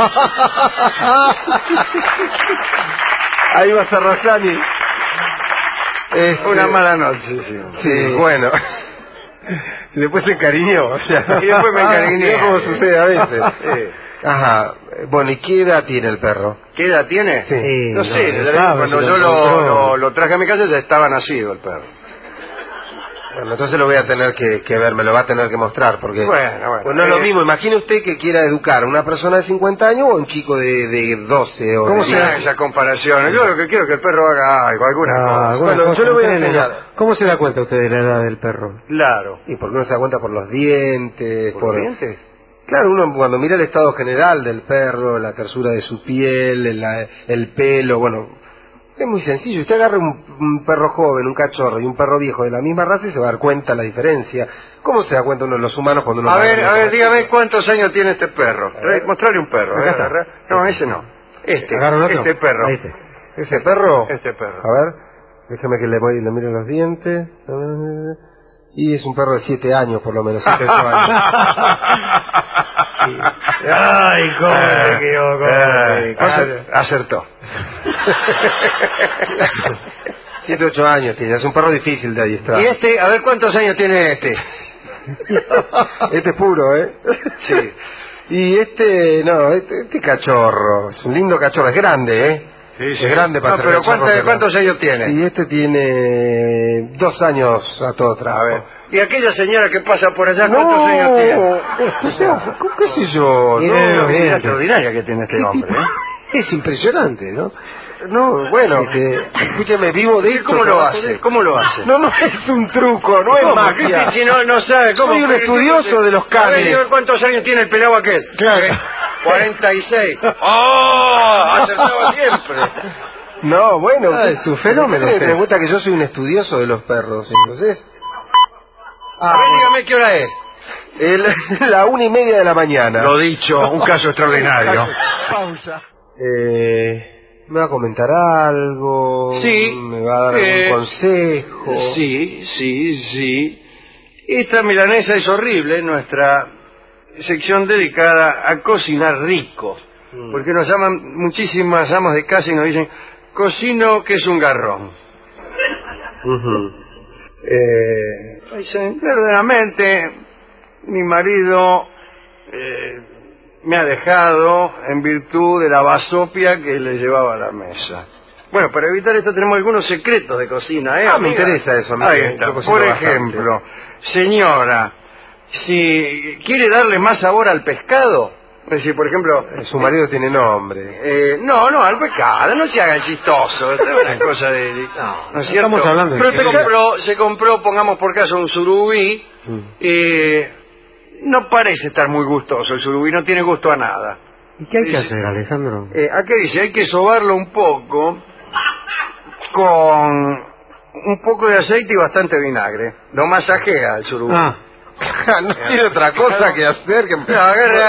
Ahí va Sarrazani. Una mala noche, sí. Sí, bueno. Y después se encariñó, o sea. Y después me encariñé. Es como sucede a veces. Sí. Ajá. Bueno, ¿y qué edad tiene el perro? ¿Qué edad tiene? Sí. No sé, no ya sabe, cuando si yo lo encontró. lo traje a mi casa ya estaba nacido el perro. Bueno, entonces lo voy a tener que ver, me lo va a tener que mostrar, porque Bueno. pues no es lo mismo. Imagine usted que quiera educar a una persona de 50 años o a un chico de 12 o ¿Cómo de se 10. dan esas comparaciones? Yo lo que quiero es que el perro haga algo, alguna cosa. Bueno, yo le voy a enseñar. ¿Cómo se da cuenta usted de la edad del perro? Claro. ¿Y por qué no se da cuenta? Por los dientes, ¿Por los dientes? Claro, uno cuando mira el estado general del perro, la tersura de su piel, el pelo, bueno, es muy sencillo. Usted agarra un perro joven, un cachorro y un perro viejo de la misma raza y se va a dar cuenta la diferencia. ¿Cómo se da cuenta uno de los humanos cuando uno... A ver, dígame cuántos años tiene este perro. Mostrarle un perro. Acá está. No, ese no. ¿Agarra otro? Este perro. Ahí está. ¿Ese perro? Este perro. A ver, déjeme que le mire los dientes. Y es un perro de 7 años, por lo menos, 7 8 años. Ay, cómo me equivoco. Acertó. 7 8 años tiene, es un perro difícil de adiestrar. Y este, a ver cuántos años tiene este. Este es puro, ¿eh? Sí. Y este cachorro, es un lindo cachorro, es grande, ¿eh? Sí, Es grande para ser pero cachorro, ¿cuántos años tiene? Y este tiene 2 años a todo trabajo. A ver. ¿Y aquella señora que pasa por allá, No, cuántos años tiene? o sea, ¿qué sé yo? Tiene No, los Una vida dientes. extraordinaria que tiene este hombre, ¿eh? Es impresionante, ¿no? no, bueno, escúcheme, vivo de ¿Y esto. cómo lo trabajo de hace? esto. ¿Cómo lo hace? No, no es un truco, no es ¿Cómo? magia. ¿Qué no sabe cómo? Soy un estudioso de los A ver, canes. dígame cuántos años tiene el pelado aquel. Claro. 46. ¡Oh! Acertaba siempre. No, bueno, Es un fenómeno. Usted me cuenta que yo soy un estudioso de los perros, entonces. A ver, dígame qué hora es. La 1:30 de la mañana. Lo dicho, un caso extraordinario. Pausa. ¿Me va a comentar algo? Sí. ¿Me va a dar algún consejo? Sí. Esta milanesa es horrible, nuestra sección dedicada a cocinar rico. Porque nos llaman muchísimas amas de casa y nos dicen, cocino que es un garrón. Dicen, verdaderamente, mi marido me ha dejado en virtud de la basopia que le llevaba a la mesa. Bueno, para evitar esto tenemos algunos secretos de cocina, ¿eh? Me interesa eso. Ahí está. Yo cocino Por bastante. ejemplo, señora, si quiere darle más sabor al pescado, es decir, por ejemplo... Su marido tiene nombre. no, al pescado, no se haga el chistoso, esto es una cosa de... ¿no es cierto? estamos hablando de Pero se compró, pongamos por caso, un surubí, no parece estar muy gustoso el surubí, no tiene gusto a nada. ¿Y qué hay que Dice- hacer, Alejandro? Acá dice, hay que sobarlo un poco con un poco de aceite y bastante vinagre. Lo masajea el surubí. No tiene otra cosa que hacer que... No,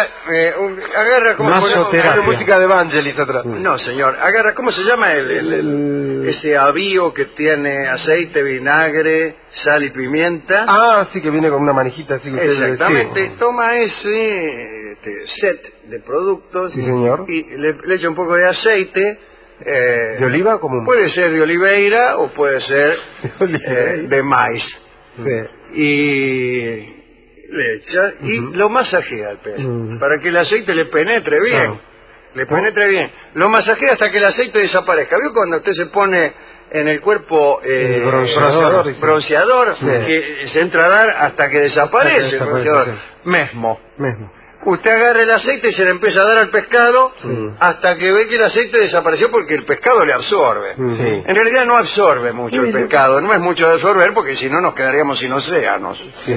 agarra como Masoterapia. música de Vangelis atrás. No, señor, agarra, ¿cómo se llama ese avío que tiene aceite, vinagre, sal y pimienta? Ah, sí, que viene con una manijita así que usted... Exactamente, sí. toma ese set de productos Sí, señor. y le echa un poco de aceite. ¿De oliva común? Puede ser de oliveira o puede ser De oliveira. de maíz. Sí. Y le echa y lo masajea al pez para que el aceite le penetre bien. Claro. Le penetre bien. Lo masajea hasta que el aceite desaparezca. ¿Vio cuando usted se pone en el cuerpo El bronceador, sí. bronceador, Sí. que se entra a dar hasta que desaparece el desaparece, bronceador? sí. Mesmo. Mismo. Usted agarra el aceite y se le empieza a dar al pescado hasta que ve que el aceite desapareció porque el pescado le absorbe. Sí. En realidad no absorbe mucho el Sí, pescado, no es mucho de absorber porque si no nos quedaríamos sin océanos. Sí.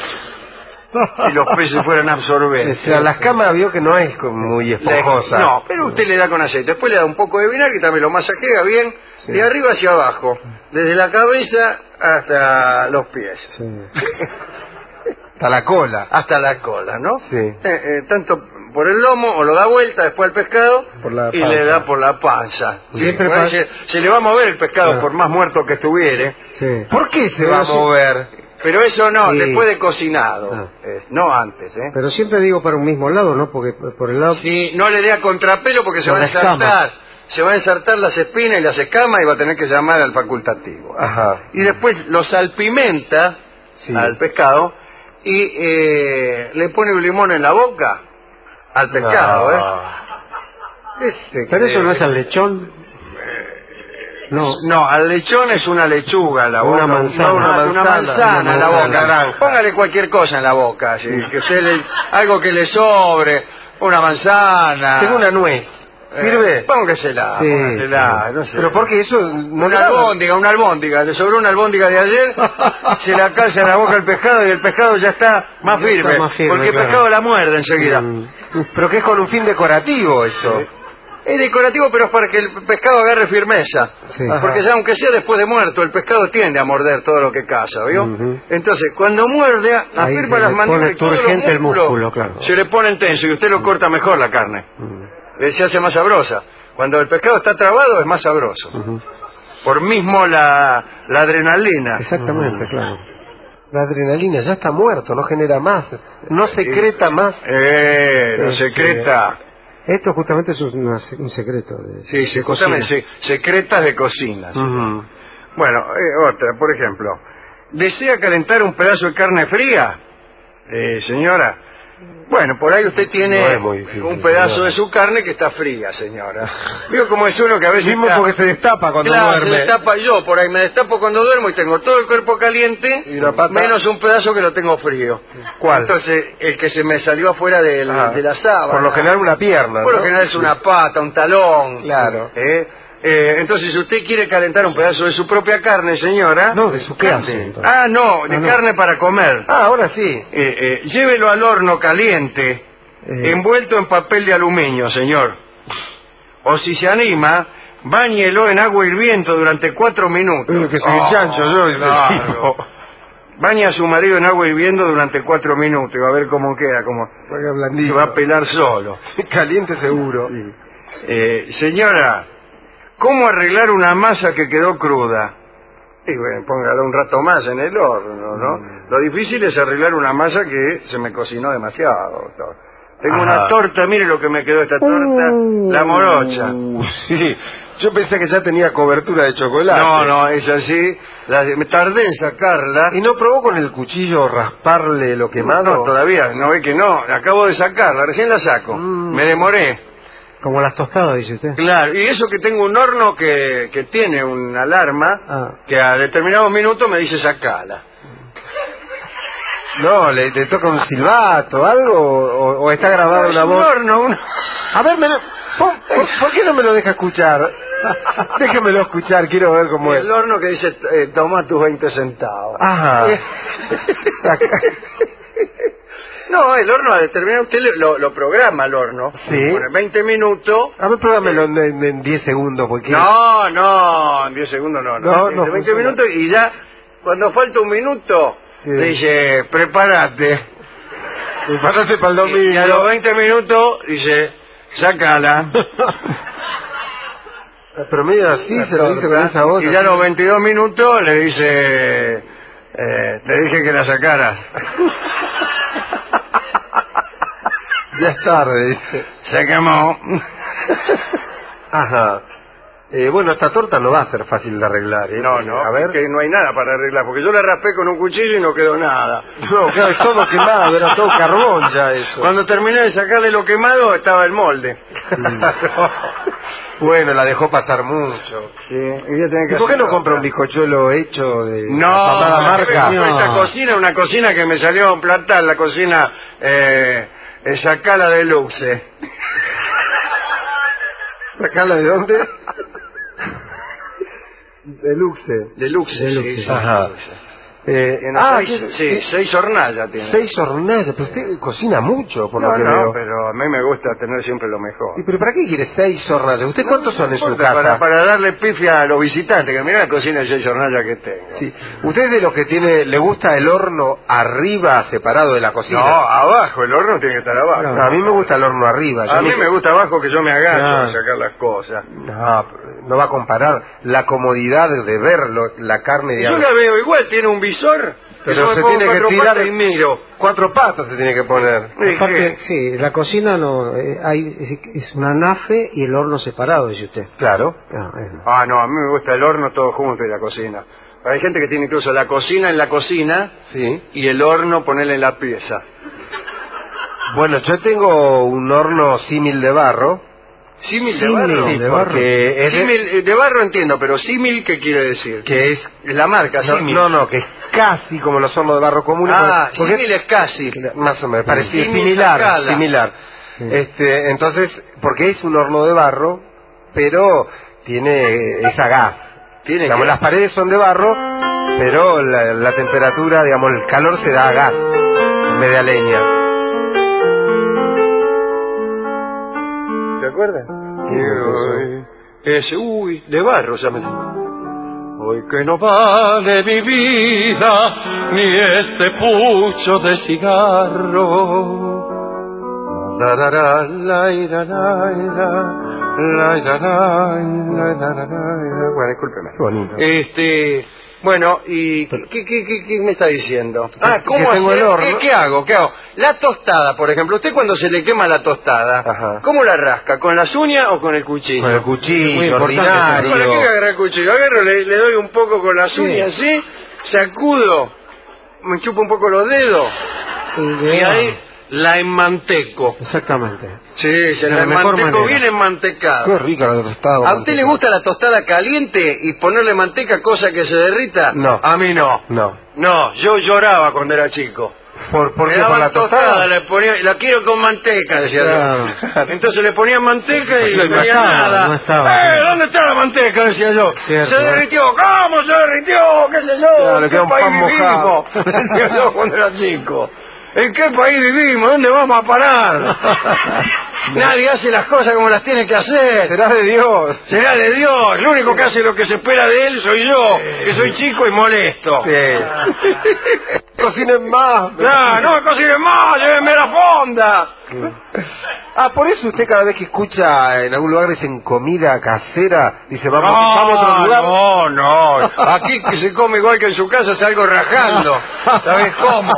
Si los peces fueran a absorber. O sea, las camas vio que no es como muy esponjosa. No, pero usted le da con aceite. Después le da un poco de vinagre y también lo masajea bien, Sí. de arriba hacia abajo, desde la cabeza hasta los pies. Sí. Hasta la cola. Hasta la cola, ¿no? Sí. Tanto por el lomo, o lo da vuelta después al pescado, Por la y panza. le da por la panza. Siempre Bueno, pasa- se le va a mover el pescado Ah. por más muerto que estuviere, Sí. ¿Por qué se Pero va a sí. mover? pero eso no, Sí. después de cocinado, Ah. no antes, ¿eh? Pero siempre digo para un mismo lado, ¿no? Porque por el lado... Si no le dé a contrapelo porque se Por va a la escama. ensartar. Se va a ensartar las espinas y las escamas y va a tener que llamar al facultativo. Ajá. Y después lo salpimenta Sí. al pescado y le pone un limón en la boca al pescado, Pero eso no es al lechón. No. No, al lechón es una lechuga en la boca. Una manzana. No, una manzana en la boca. naranja. Póngale cualquier cosa en la boca, así, que usted algo que le sobre, una manzana. Tengo una nuez. ¿Sirve? Póngasela, Sí, póngasela, sí. no sé. Pero porque eso no le Una da- albóndiga, le sobró una albóndiga de ayer, se la calza en la boca el pescado y el pescado ya está más Ya firme, está más firme, porque el claro. pescado la muerde enseguida. Pero que es con un fin decorativo eso. Es decorativo, pero es para que el pescado agarre firmeza. Sí. Porque ya aunque sea después de muerto, el pescado tiende a morder todo lo que caza, ¿vio? Ujú. Entonces, cuando muerde, Ahí afirma se las le mandíbulas pone y todos los turgente el músculos músculo, claro. se le pone tenso y usted lo corta mejor la carne. Se hace más sabrosa. Cuando el pescado está trabado es más sabroso. Por mismo la adrenalina. Exactamente, claro. La adrenalina ya está muerto, no genera más, no secreta más. Lo secreta. Esto justamente es un secreto. Sí, justamente, secretas de cocinas. Ujú. Bueno, otra, por ejemplo. ¿Desea calentar un pedazo de carne fría? Señora, Bueno, por ahí usted tiene No es muy difícil, un pedazo señora. de su carne que está fría, señora. Vio cómo es uno que a veces Mismo está... porque se destapa cuando Claro, duerme. se destapa. Yo por ahí me destapo cuando duermo y tengo todo el cuerpo caliente, Y una pata. menos un pedazo que lo tengo frío. ¿Cuál? Entonces, el que se me salió afuera de la sábana. Por lo general una pierna, Por lo ¿no? general es una pata, un talón. Claro. Entonces, si usted quiere calentar un pedazo de su propia carne, señora... No, de su carne. Ah, no, de carne para comer. Ah, ahora sí. Llévelo al horno caliente, envuelto en papel de aluminio, señor. O si se anima, báñelo en agua hirviendo durante 4 minutos. Que soy el chancho yo, ese tipo. Baña a su marido en agua hirviendo durante 4 minutos y va a ver cómo queda, como Juega se blandito. va a pelar solo. Caliente seguro. Señora, ¿cómo arreglar una masa que quedó cruda? Y bueno, póngala un rato más en el horno, ¿no? Lo difícil es arreglar una masa que se me cocinó demasiado. Tengo una torta, mire lo que me quedó esta torta, la morocha. Sí, yo pensé que ya tenía cobertura de chocolate. No, es así. Me tardé en sacarla. ¿Y no probó con el cuchillo rasparle lo quemado? No, todavía, no ve que no. Acabo de sacarla, recién la saco. Me demoré. Como las tostadas, dice usted. Claro, y eso que tengo un horno que tiene una alarma que a determinados minutos me dice sacala. No, le toca un silbato, algo, o está grabada una voz. Un... A ver, ¿por qué no me lo deja escuchar? Déjemelo escuchar, quiero ver cómo es. El horno que dice, toma tus 20 centavos. Ajá. No, el horno a determinar, usted lo programa el horno. Sí. Pone 20 minutos. A ver, pruébamelo en 10 segundos, porque... No, en 10 segundos no. No 20 funciona. minutos y ya, cuando falta un minuto, Sí. dice, prepárate. Prepárate para el domingo. Y a los 20 minutos dice, sácala. Pero medio así, se lo dice con esa voz. Y ya a los 22 minutos le dice, te dije que la sacaras. Ya es tarde, dice. Se quemó. Ajá. Bueno, esta torta no va a ser fácil de arreglar, ¿eh? No, A ver. que no hay nada para arreglar, porque yo la raspé con un cuchillo y no quedó nada. No, claro, es todo quemado, era todo carbón ya eso. Cuando terminé de sacarle lo quemado, estaba el molde. Bueno, la dejó pasar mucho. Sí, y ya tenía que ¿Y por qué hacer no otra. compra un bizcochuelo hecho de No, afamada marca? esta cocina, una cocina que me salió a plantar, la cocina Sacala Deluxe. ¿Sacala de dónde? Deluxe. Deluxe, sí. Ajá. Tiene seis hornallas tiene. 6 hornallas, pero usted cocina mucho, por lo No, que no, veo. pero a mí me gusta tener siempre lo mejor. ¿Y pero para qué quiere 6 hornallas? ¿Usted cuántos son en su casa? Para darle pifia a los visitantes, que mira la cocina de 6 hornallas que tengo. Sí. ¿Usted es de los que le gusta el horno arriba, separado de la cocina? No, abajo, el horno tiene que estar abajo. No, a mí me gusta el horno arriba. A mí me gusta abajo, que yo me agacho Claro. a sacar las cosas. No va a comparar la comodidad de verlo, la carne, Yo digamos. la veo igual, tiene un visor, Pero yo me se pongo tiene que 4 tirar patas y miro. 4 patas se tiene que poner. Aparte, sí, la cocina no es una nafe y el horno separado, dice usted. Claro. Ah, no, a mí me gusta el horno todo junto y la cocina. Hay gente que tiene incluso la cocina en la cocina Sí. y el horno ponerle en la pieza. Bueno, yo tengo un horno símil de barro. ¿Símil de barro? Sí, porque es de- Símil de barro entiendo, pero símil, ¿qué quiere decir? que es La marca, símil. no, que es casi como los hornos de barro comunes. porque- símil es casi. más o menos, parecido, Símil similar, sacala. similar. Entonces, porque es un horno de barro, pero tiene esa gas. Tiene Digamos, que- las paredes son de barro, pero la temperatura, digamos, el calor se da a gas en vez de a leña. ¿Te acuerdas? De barro, ya me... Hoy que no vale mi vida ni este pucho de cigarro. Bueno, discúlpeme. Qué bonito. Bueno, ¿y qué me está diciendo? Que ¿Cómo tengo hacer? el horno. ¿Qué hago? La tostada, por ejemplo. ¿Usted cuando se le quema la tostada, Ajá. cómo la rasca? ¿Con las uñas o con el cuchillo? Con el Muy cuchillo importante. ordinario. ¿Para qué agarrar el cuchillo? Agarro, le doy un poco con las uñas, ¿sí? Sacudo, me chupo un poco los dedos. Y ahí la enmanteco. Exactamente. Sí, se De la la mejor enmanteco manera. bien enmantecada. Qué rica la tostada. ¿A usted le gusta la tostada caliente y ponerle manteca cosa que se derrita? No. A mí no. No. No, yo lloraba cuando era chico. ¿Por Me qué? ¿Por daban la tostada? le ponía, la quiero con manteca, decía Claro. yo. Entonces le ponían manteca y No no tenía estaba, nada. no estaba. ¿Dónde está la manteca? Decía yo. Cierto. Se derritió. ¿Cómo se derritió? ¿Qué sé yo? Claro, ¿En qué queda un país pan mojado. vivimos? Decía yo cuando era chico. ¿En qué país vivimos? ¿Dónde vamos a parar? Nadie hace las cosas como las tiene que hacer. Será de Dios. Será de Dios. El único que hace lo que se espera de él soy yo, que soy chico y molesto. Sí. Cocinen más. No cocinen más, llévenme la fonda. Por eso usted cada vez que escucha en algún lugar dicen comida casera, dice vamos a otro lugar. No. Aquí que se come igual que en su casa, salgo rajando. ¿Sabes cómo?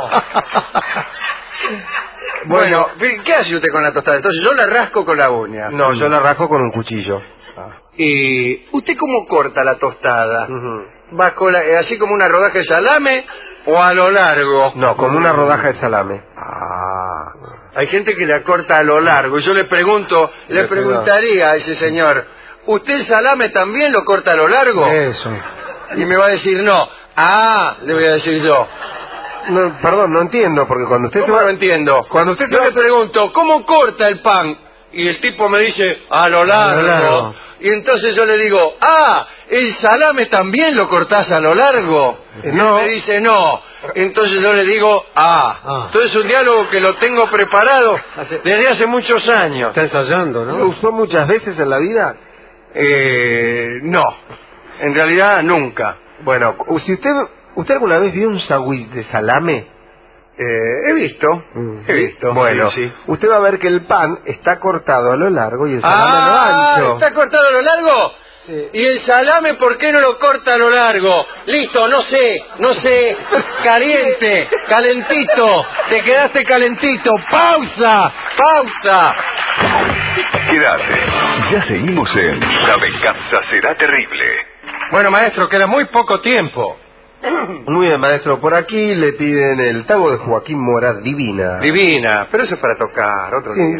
Bueno, ¿qué hace usted con la tostada? Entonces yo la rasco con la uña. No, yo la rasco con un cuchillo. ¿Y usted cómo corta la tostada? ¿Va con así como una rodaja de salame o a lo largo? No, con una rodaja de salame. Hay gente que la corta a lo largo. Y yo le preguntaría a ese señor, ¿usted el salame también lo corta a lo largo? Eso. Y me va a decir no. Le voy a decir yo. No, perdón, no entiendo, porque cuando usted ¿Cómo se va... no entiendo? Cuando usted yo le pregunto, ¿cómo corta el pan? Y el tipo me dice, a lo largo. Y entonces yo le digo, ¿el salame también lo cortás a lo largo? No. Y me dice, no. Entonces yo le digo, Entonces es un diálogo que lo tengo preparado desde hace muchos años. Está ensayando, ¿no? ¿Lo usó muchas veces en la vida? No. En realidad, nunca. Bueno, si ¿usted alguna vez vio un sándwich de salame? He visto. Bueno, sí. usted va a ver que el pan está cortado a lo largo y el salame a lo ancho. ¿Está cortado a lo largo? Sí. ¿Y el salame por qué no lo corta a lo largo? Listo, no sé. Caliente, calentito. Te quedaste calentito. ¡Pausa! Quédate. Ya seguimos en La venganza será terrible. Bueno, maestro, queda muy poco tiempo. Muy bien, maestro. Por aquí le piden el tango de Joaquín Morat, Divina. Divina, pero eso es para tocar otro día.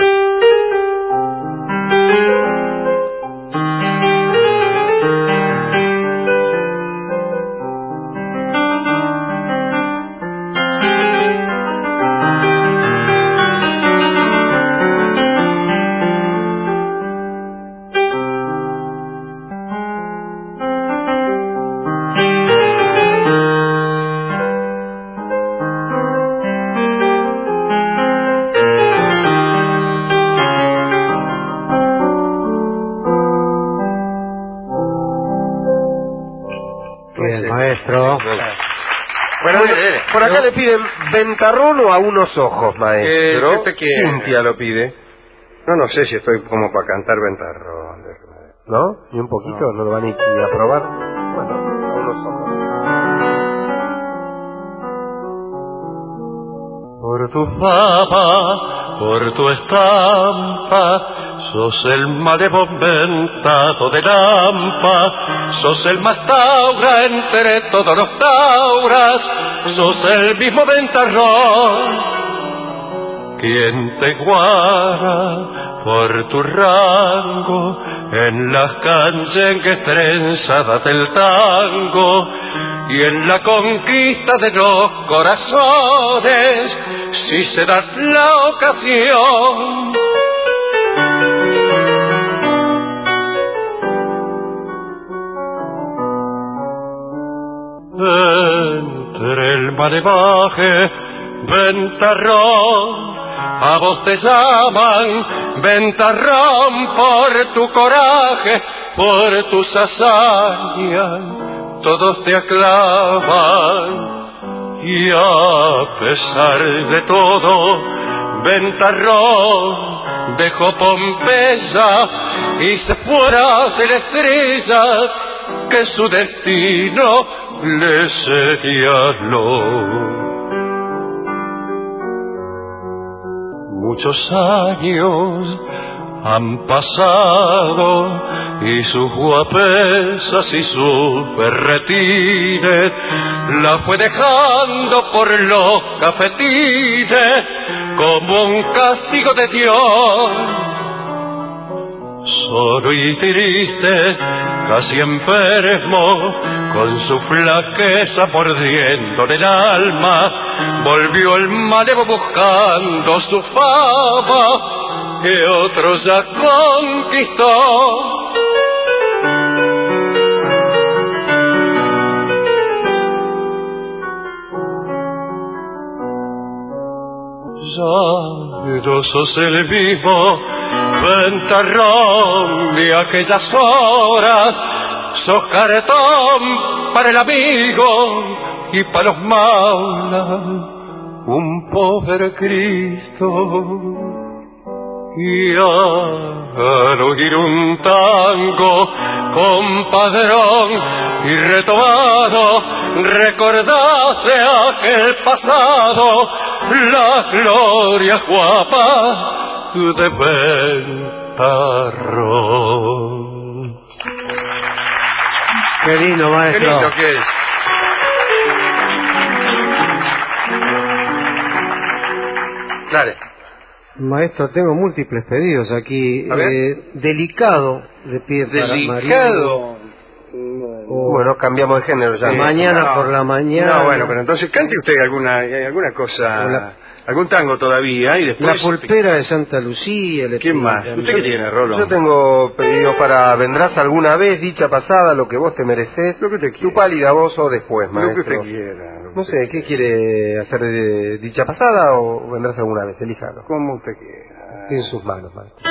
Bien, maestro. Bueno, por acá le piden ventarrón o a unos ojos, maestro. ¿Qué te quiere? Cintia lo pide. No sé si estoy como para cantar ventarrón. ¿No? ¿Ni un poquito? ¿No lo van ni a probar? Bueno, a unos ojos. Por tu fama, por tu estampa, sos el malévolo ventado de Lampa, sos el más taura entre todos los tauras, sos el mismo ventarrón. Quien te guarda por tu rango en las canyengues trenzadas del tango y en la conquista de los corazones, si se da la ocasión. Entre el malevaje, ventarrón, a vos te llaman ventarrón por tu coraje, por tus hazañas, todos te aclaman. Y a pesar de todo, ventarrón dejó Pompeya y se fuera de la estrella que su destino le señaló. Muchos años han pasado y sus guapesas y sus berretines la fue dejando por los cafetines como un castigo de Dios. Solo y triste, casi enfermo, con su flaqueza mordiéndole el alma, volvió el malevo buscando su fama que otro ya conquistó. Ya no sos el mismo ventarrón de aquellas horas, sos cartón para el amigo y para los maulas, un pobre Cristo. Y al oír un tango compadrón y retomado, recordás de aquel pasado las glorias guapas de Ventarrón. Qué lindo, maestro. Qué lindo que es. Dale. Maestro, tengo múltiples pedidos aquí. A ver. Delicado de pie para Mariano. Delicado. Bueno, cambiamos de género ya. Mañana No. por la mañana. No, bueno, pero entonces cante usted alguna cosa, algún tango todavía y después... La pulpera de Santa Lucía. ¿Quién más? ¿Usted qué tiene, Rolo? Yo tengo pedidos para vendrás alguna vez, dicha pasada, lo que vos te mereces, Lo que usted tu quiera. pálida voz o después, Lo que maestro. usted quiera. Lo que No usted sé, ¿qué quiere hacer de dicha pasada o vendrás alguna vez? Elíjalo. Como usted quiera. Tiene en sus manos, maestro.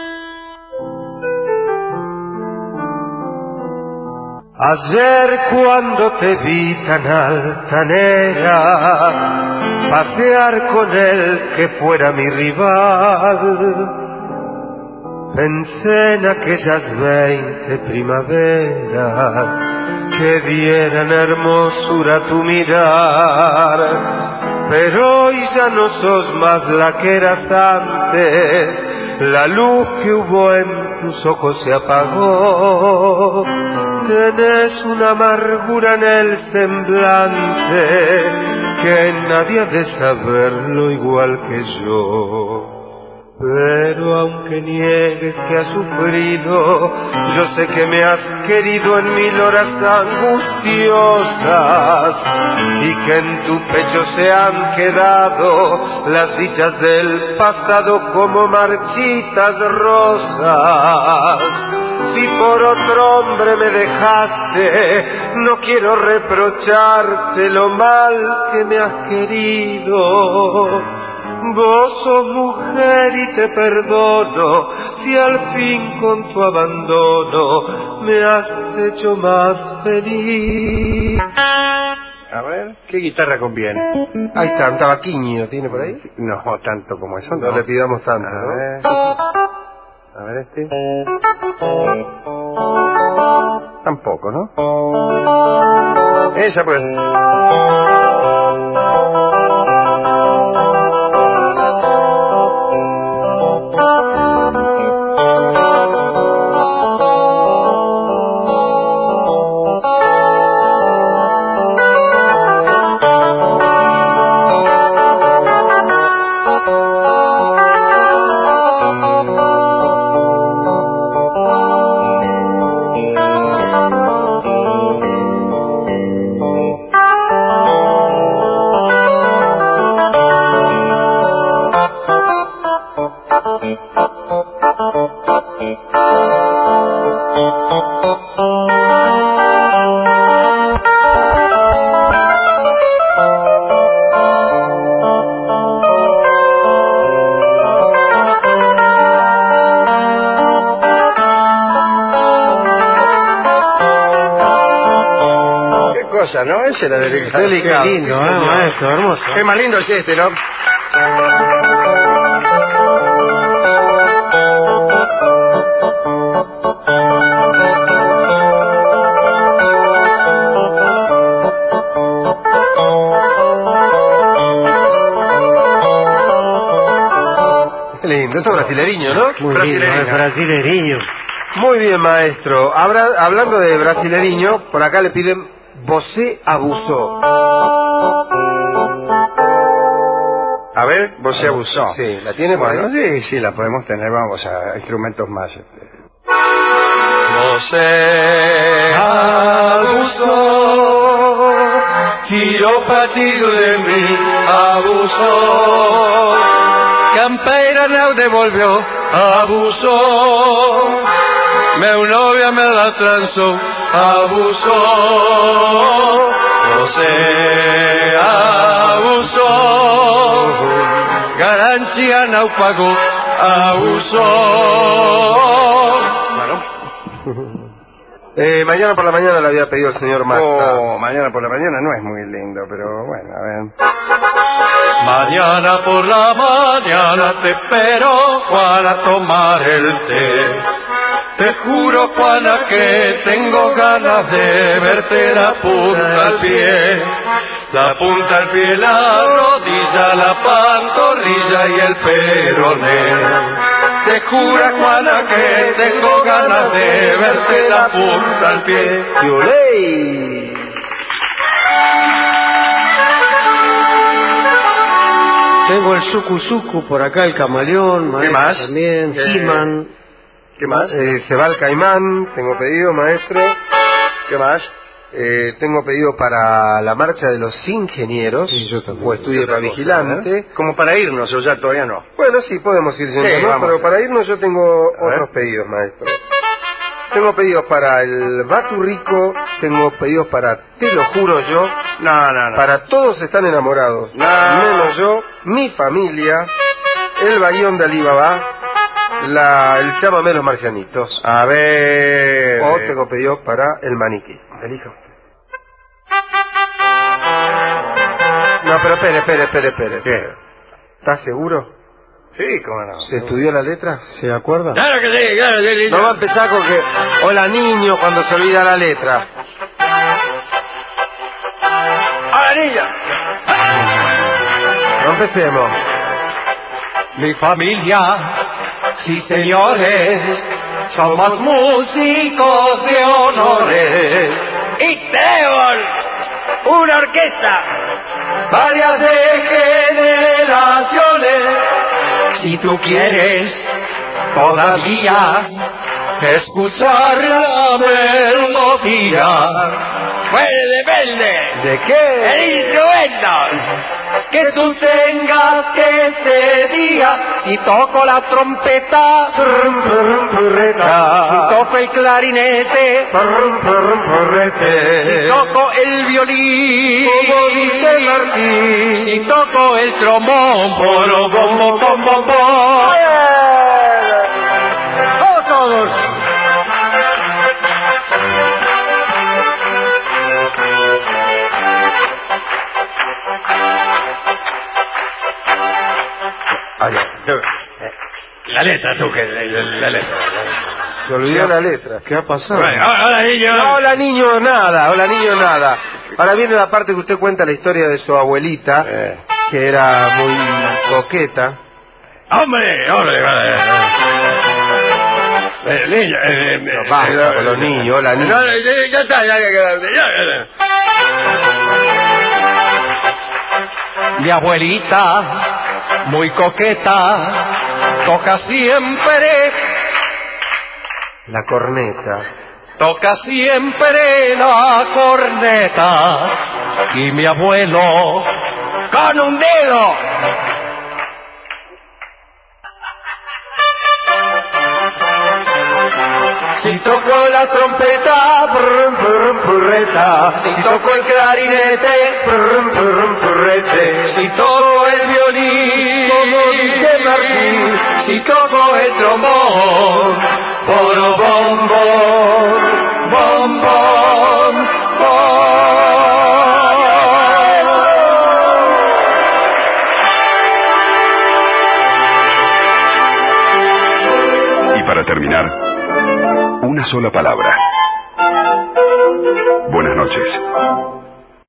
Ayer cuando te vi tan altanera, pasear con él que fuera mi rival, pensé en aquellas 20 primaveras que dieran hermosura a tu mirar, pero hoy ya no sos más la que eras antes, la luz que hubo en tus ojos se apagó, tenés una amargura en el semblante que nadie ha de saberlo igual que yo. Pero aunque niegues que has sufrido, yo sé que me has querido en 1000 horas angustiosas y que en tu pecho se han quedado las dichas del pasado como marchitas rosas. Si por otro hombre me dejaste, no quiero reprocharte lo mal que me has querido. Vos sos mujer y te perdono, si al fin con tu abandono me has hecho más feliz. A ver, ¿qué guitarra conviene? Ahí está, un tabaquiño, ¿tiene por ahí? No, tanto como eso. No le pidamos tanto, ¿no? A ver este. Tampoco, ¿no? Esa pues. ¿No? Ese era delicado. Delicado. Qué lindo, maestro, hermoso. Qué más lindo es este, ¿no? Qué lindo, eso es brasileño, ¿no? Muy lindo, es brasileño. Muy bien, maestro. Hablando de brasileño, por acá le piden Você abusó. A ver, vos se abusó. Sí, ¿la tiene por Bueno, ahí? sí, la podemos tener. Vamos a instrumentos más. Você abusó, tiró partido de mí, abusó. Campeira não devolvió, abusó. Meu novia me la transó, abusó. Você abusó, garantia não pagou, abusó. Mañana por la mañana le había pedido el señor Masta. Oh, mañana por la mañana no es muy lindo, pero bueno, a ver. Mañana por la mañana te espero para tomar el té. Te juro, Juana, que tengo ganas de verte la punta al pie. La punta al pie, la rodilla, la pantorrilla y el peroné. Te juro, Juana, que tengo ganas de verte la punta al pie. ¡Yoley! Tengo el suku por acá, el camaleón, ¿Qué maestro, más? también, He-Man. ¿Qué más? Se va el caimán, tengo pedido, maestro. ¿Qué más? Tengo pedido para la marcha de los ingenieros, Sí, yo también. o estudie para vigilante. Como para irnos, o ya todavía no. Bueno, sí, podemos ir yendo, Sí, ¿no? vamos. Pero para irnos yo tengo A ver. otros pedidos, maestro. Tengo pedidos para el Baturrico, tengo pedidos para Te lo juro yo, No. para Todos están enamorados, No. menos yo, Mi familia, El Bayón de Alibaba, el Chámame los marcianitos. A ver. O tengo pedidos para El Maniquí. Elija usted. No, pero espere. ¿Qué? ¿Estás seguro? Sí, cómo no. ¿Se estudió la letra? ¿Se acuerda? Claro que sí, No va a empezar con que hola niño cuando se olvida la letra. ¡Hola, niña! No empecemos. Mi familia, sí señores, somos músicos de honores. Y tenemos una orquesta, varias de generaciones. Si tú quieres todavía escuchar la melodía, pues depende ¿De qué? el instrumento que tú tengas ese día. Si toco la trompeta, si toco el clarinete, si toco el violín, si toco el trombón, poro, bom, bom, bom, bom, bom. ¡Vamos todos! La letra, tú, que la letra. Se olvidó la letra. ¿Qué ha pasado? Hola, niño. No, hola niño, nada. Ahora viene la parte que usted cuenta la historia de su abuelita, que era muy coqueta. ¡Hombre! Niño, No, basta con los niños, hola niño. ya está, ya. Mi abuelita, muy coqueta, toca siempre La corneta. la corneta. Y mi abuelo, con un dedo, si tocó la trompeta, brum, brum, purreta. Si tocó el clarinete, brum, brum, purrete. Si tocó el violín, como dice Martín. Si tocó el trombón, poro, bom, bom, bom, bom, bom. Y para terminar, una sola palabra. Buenas noches.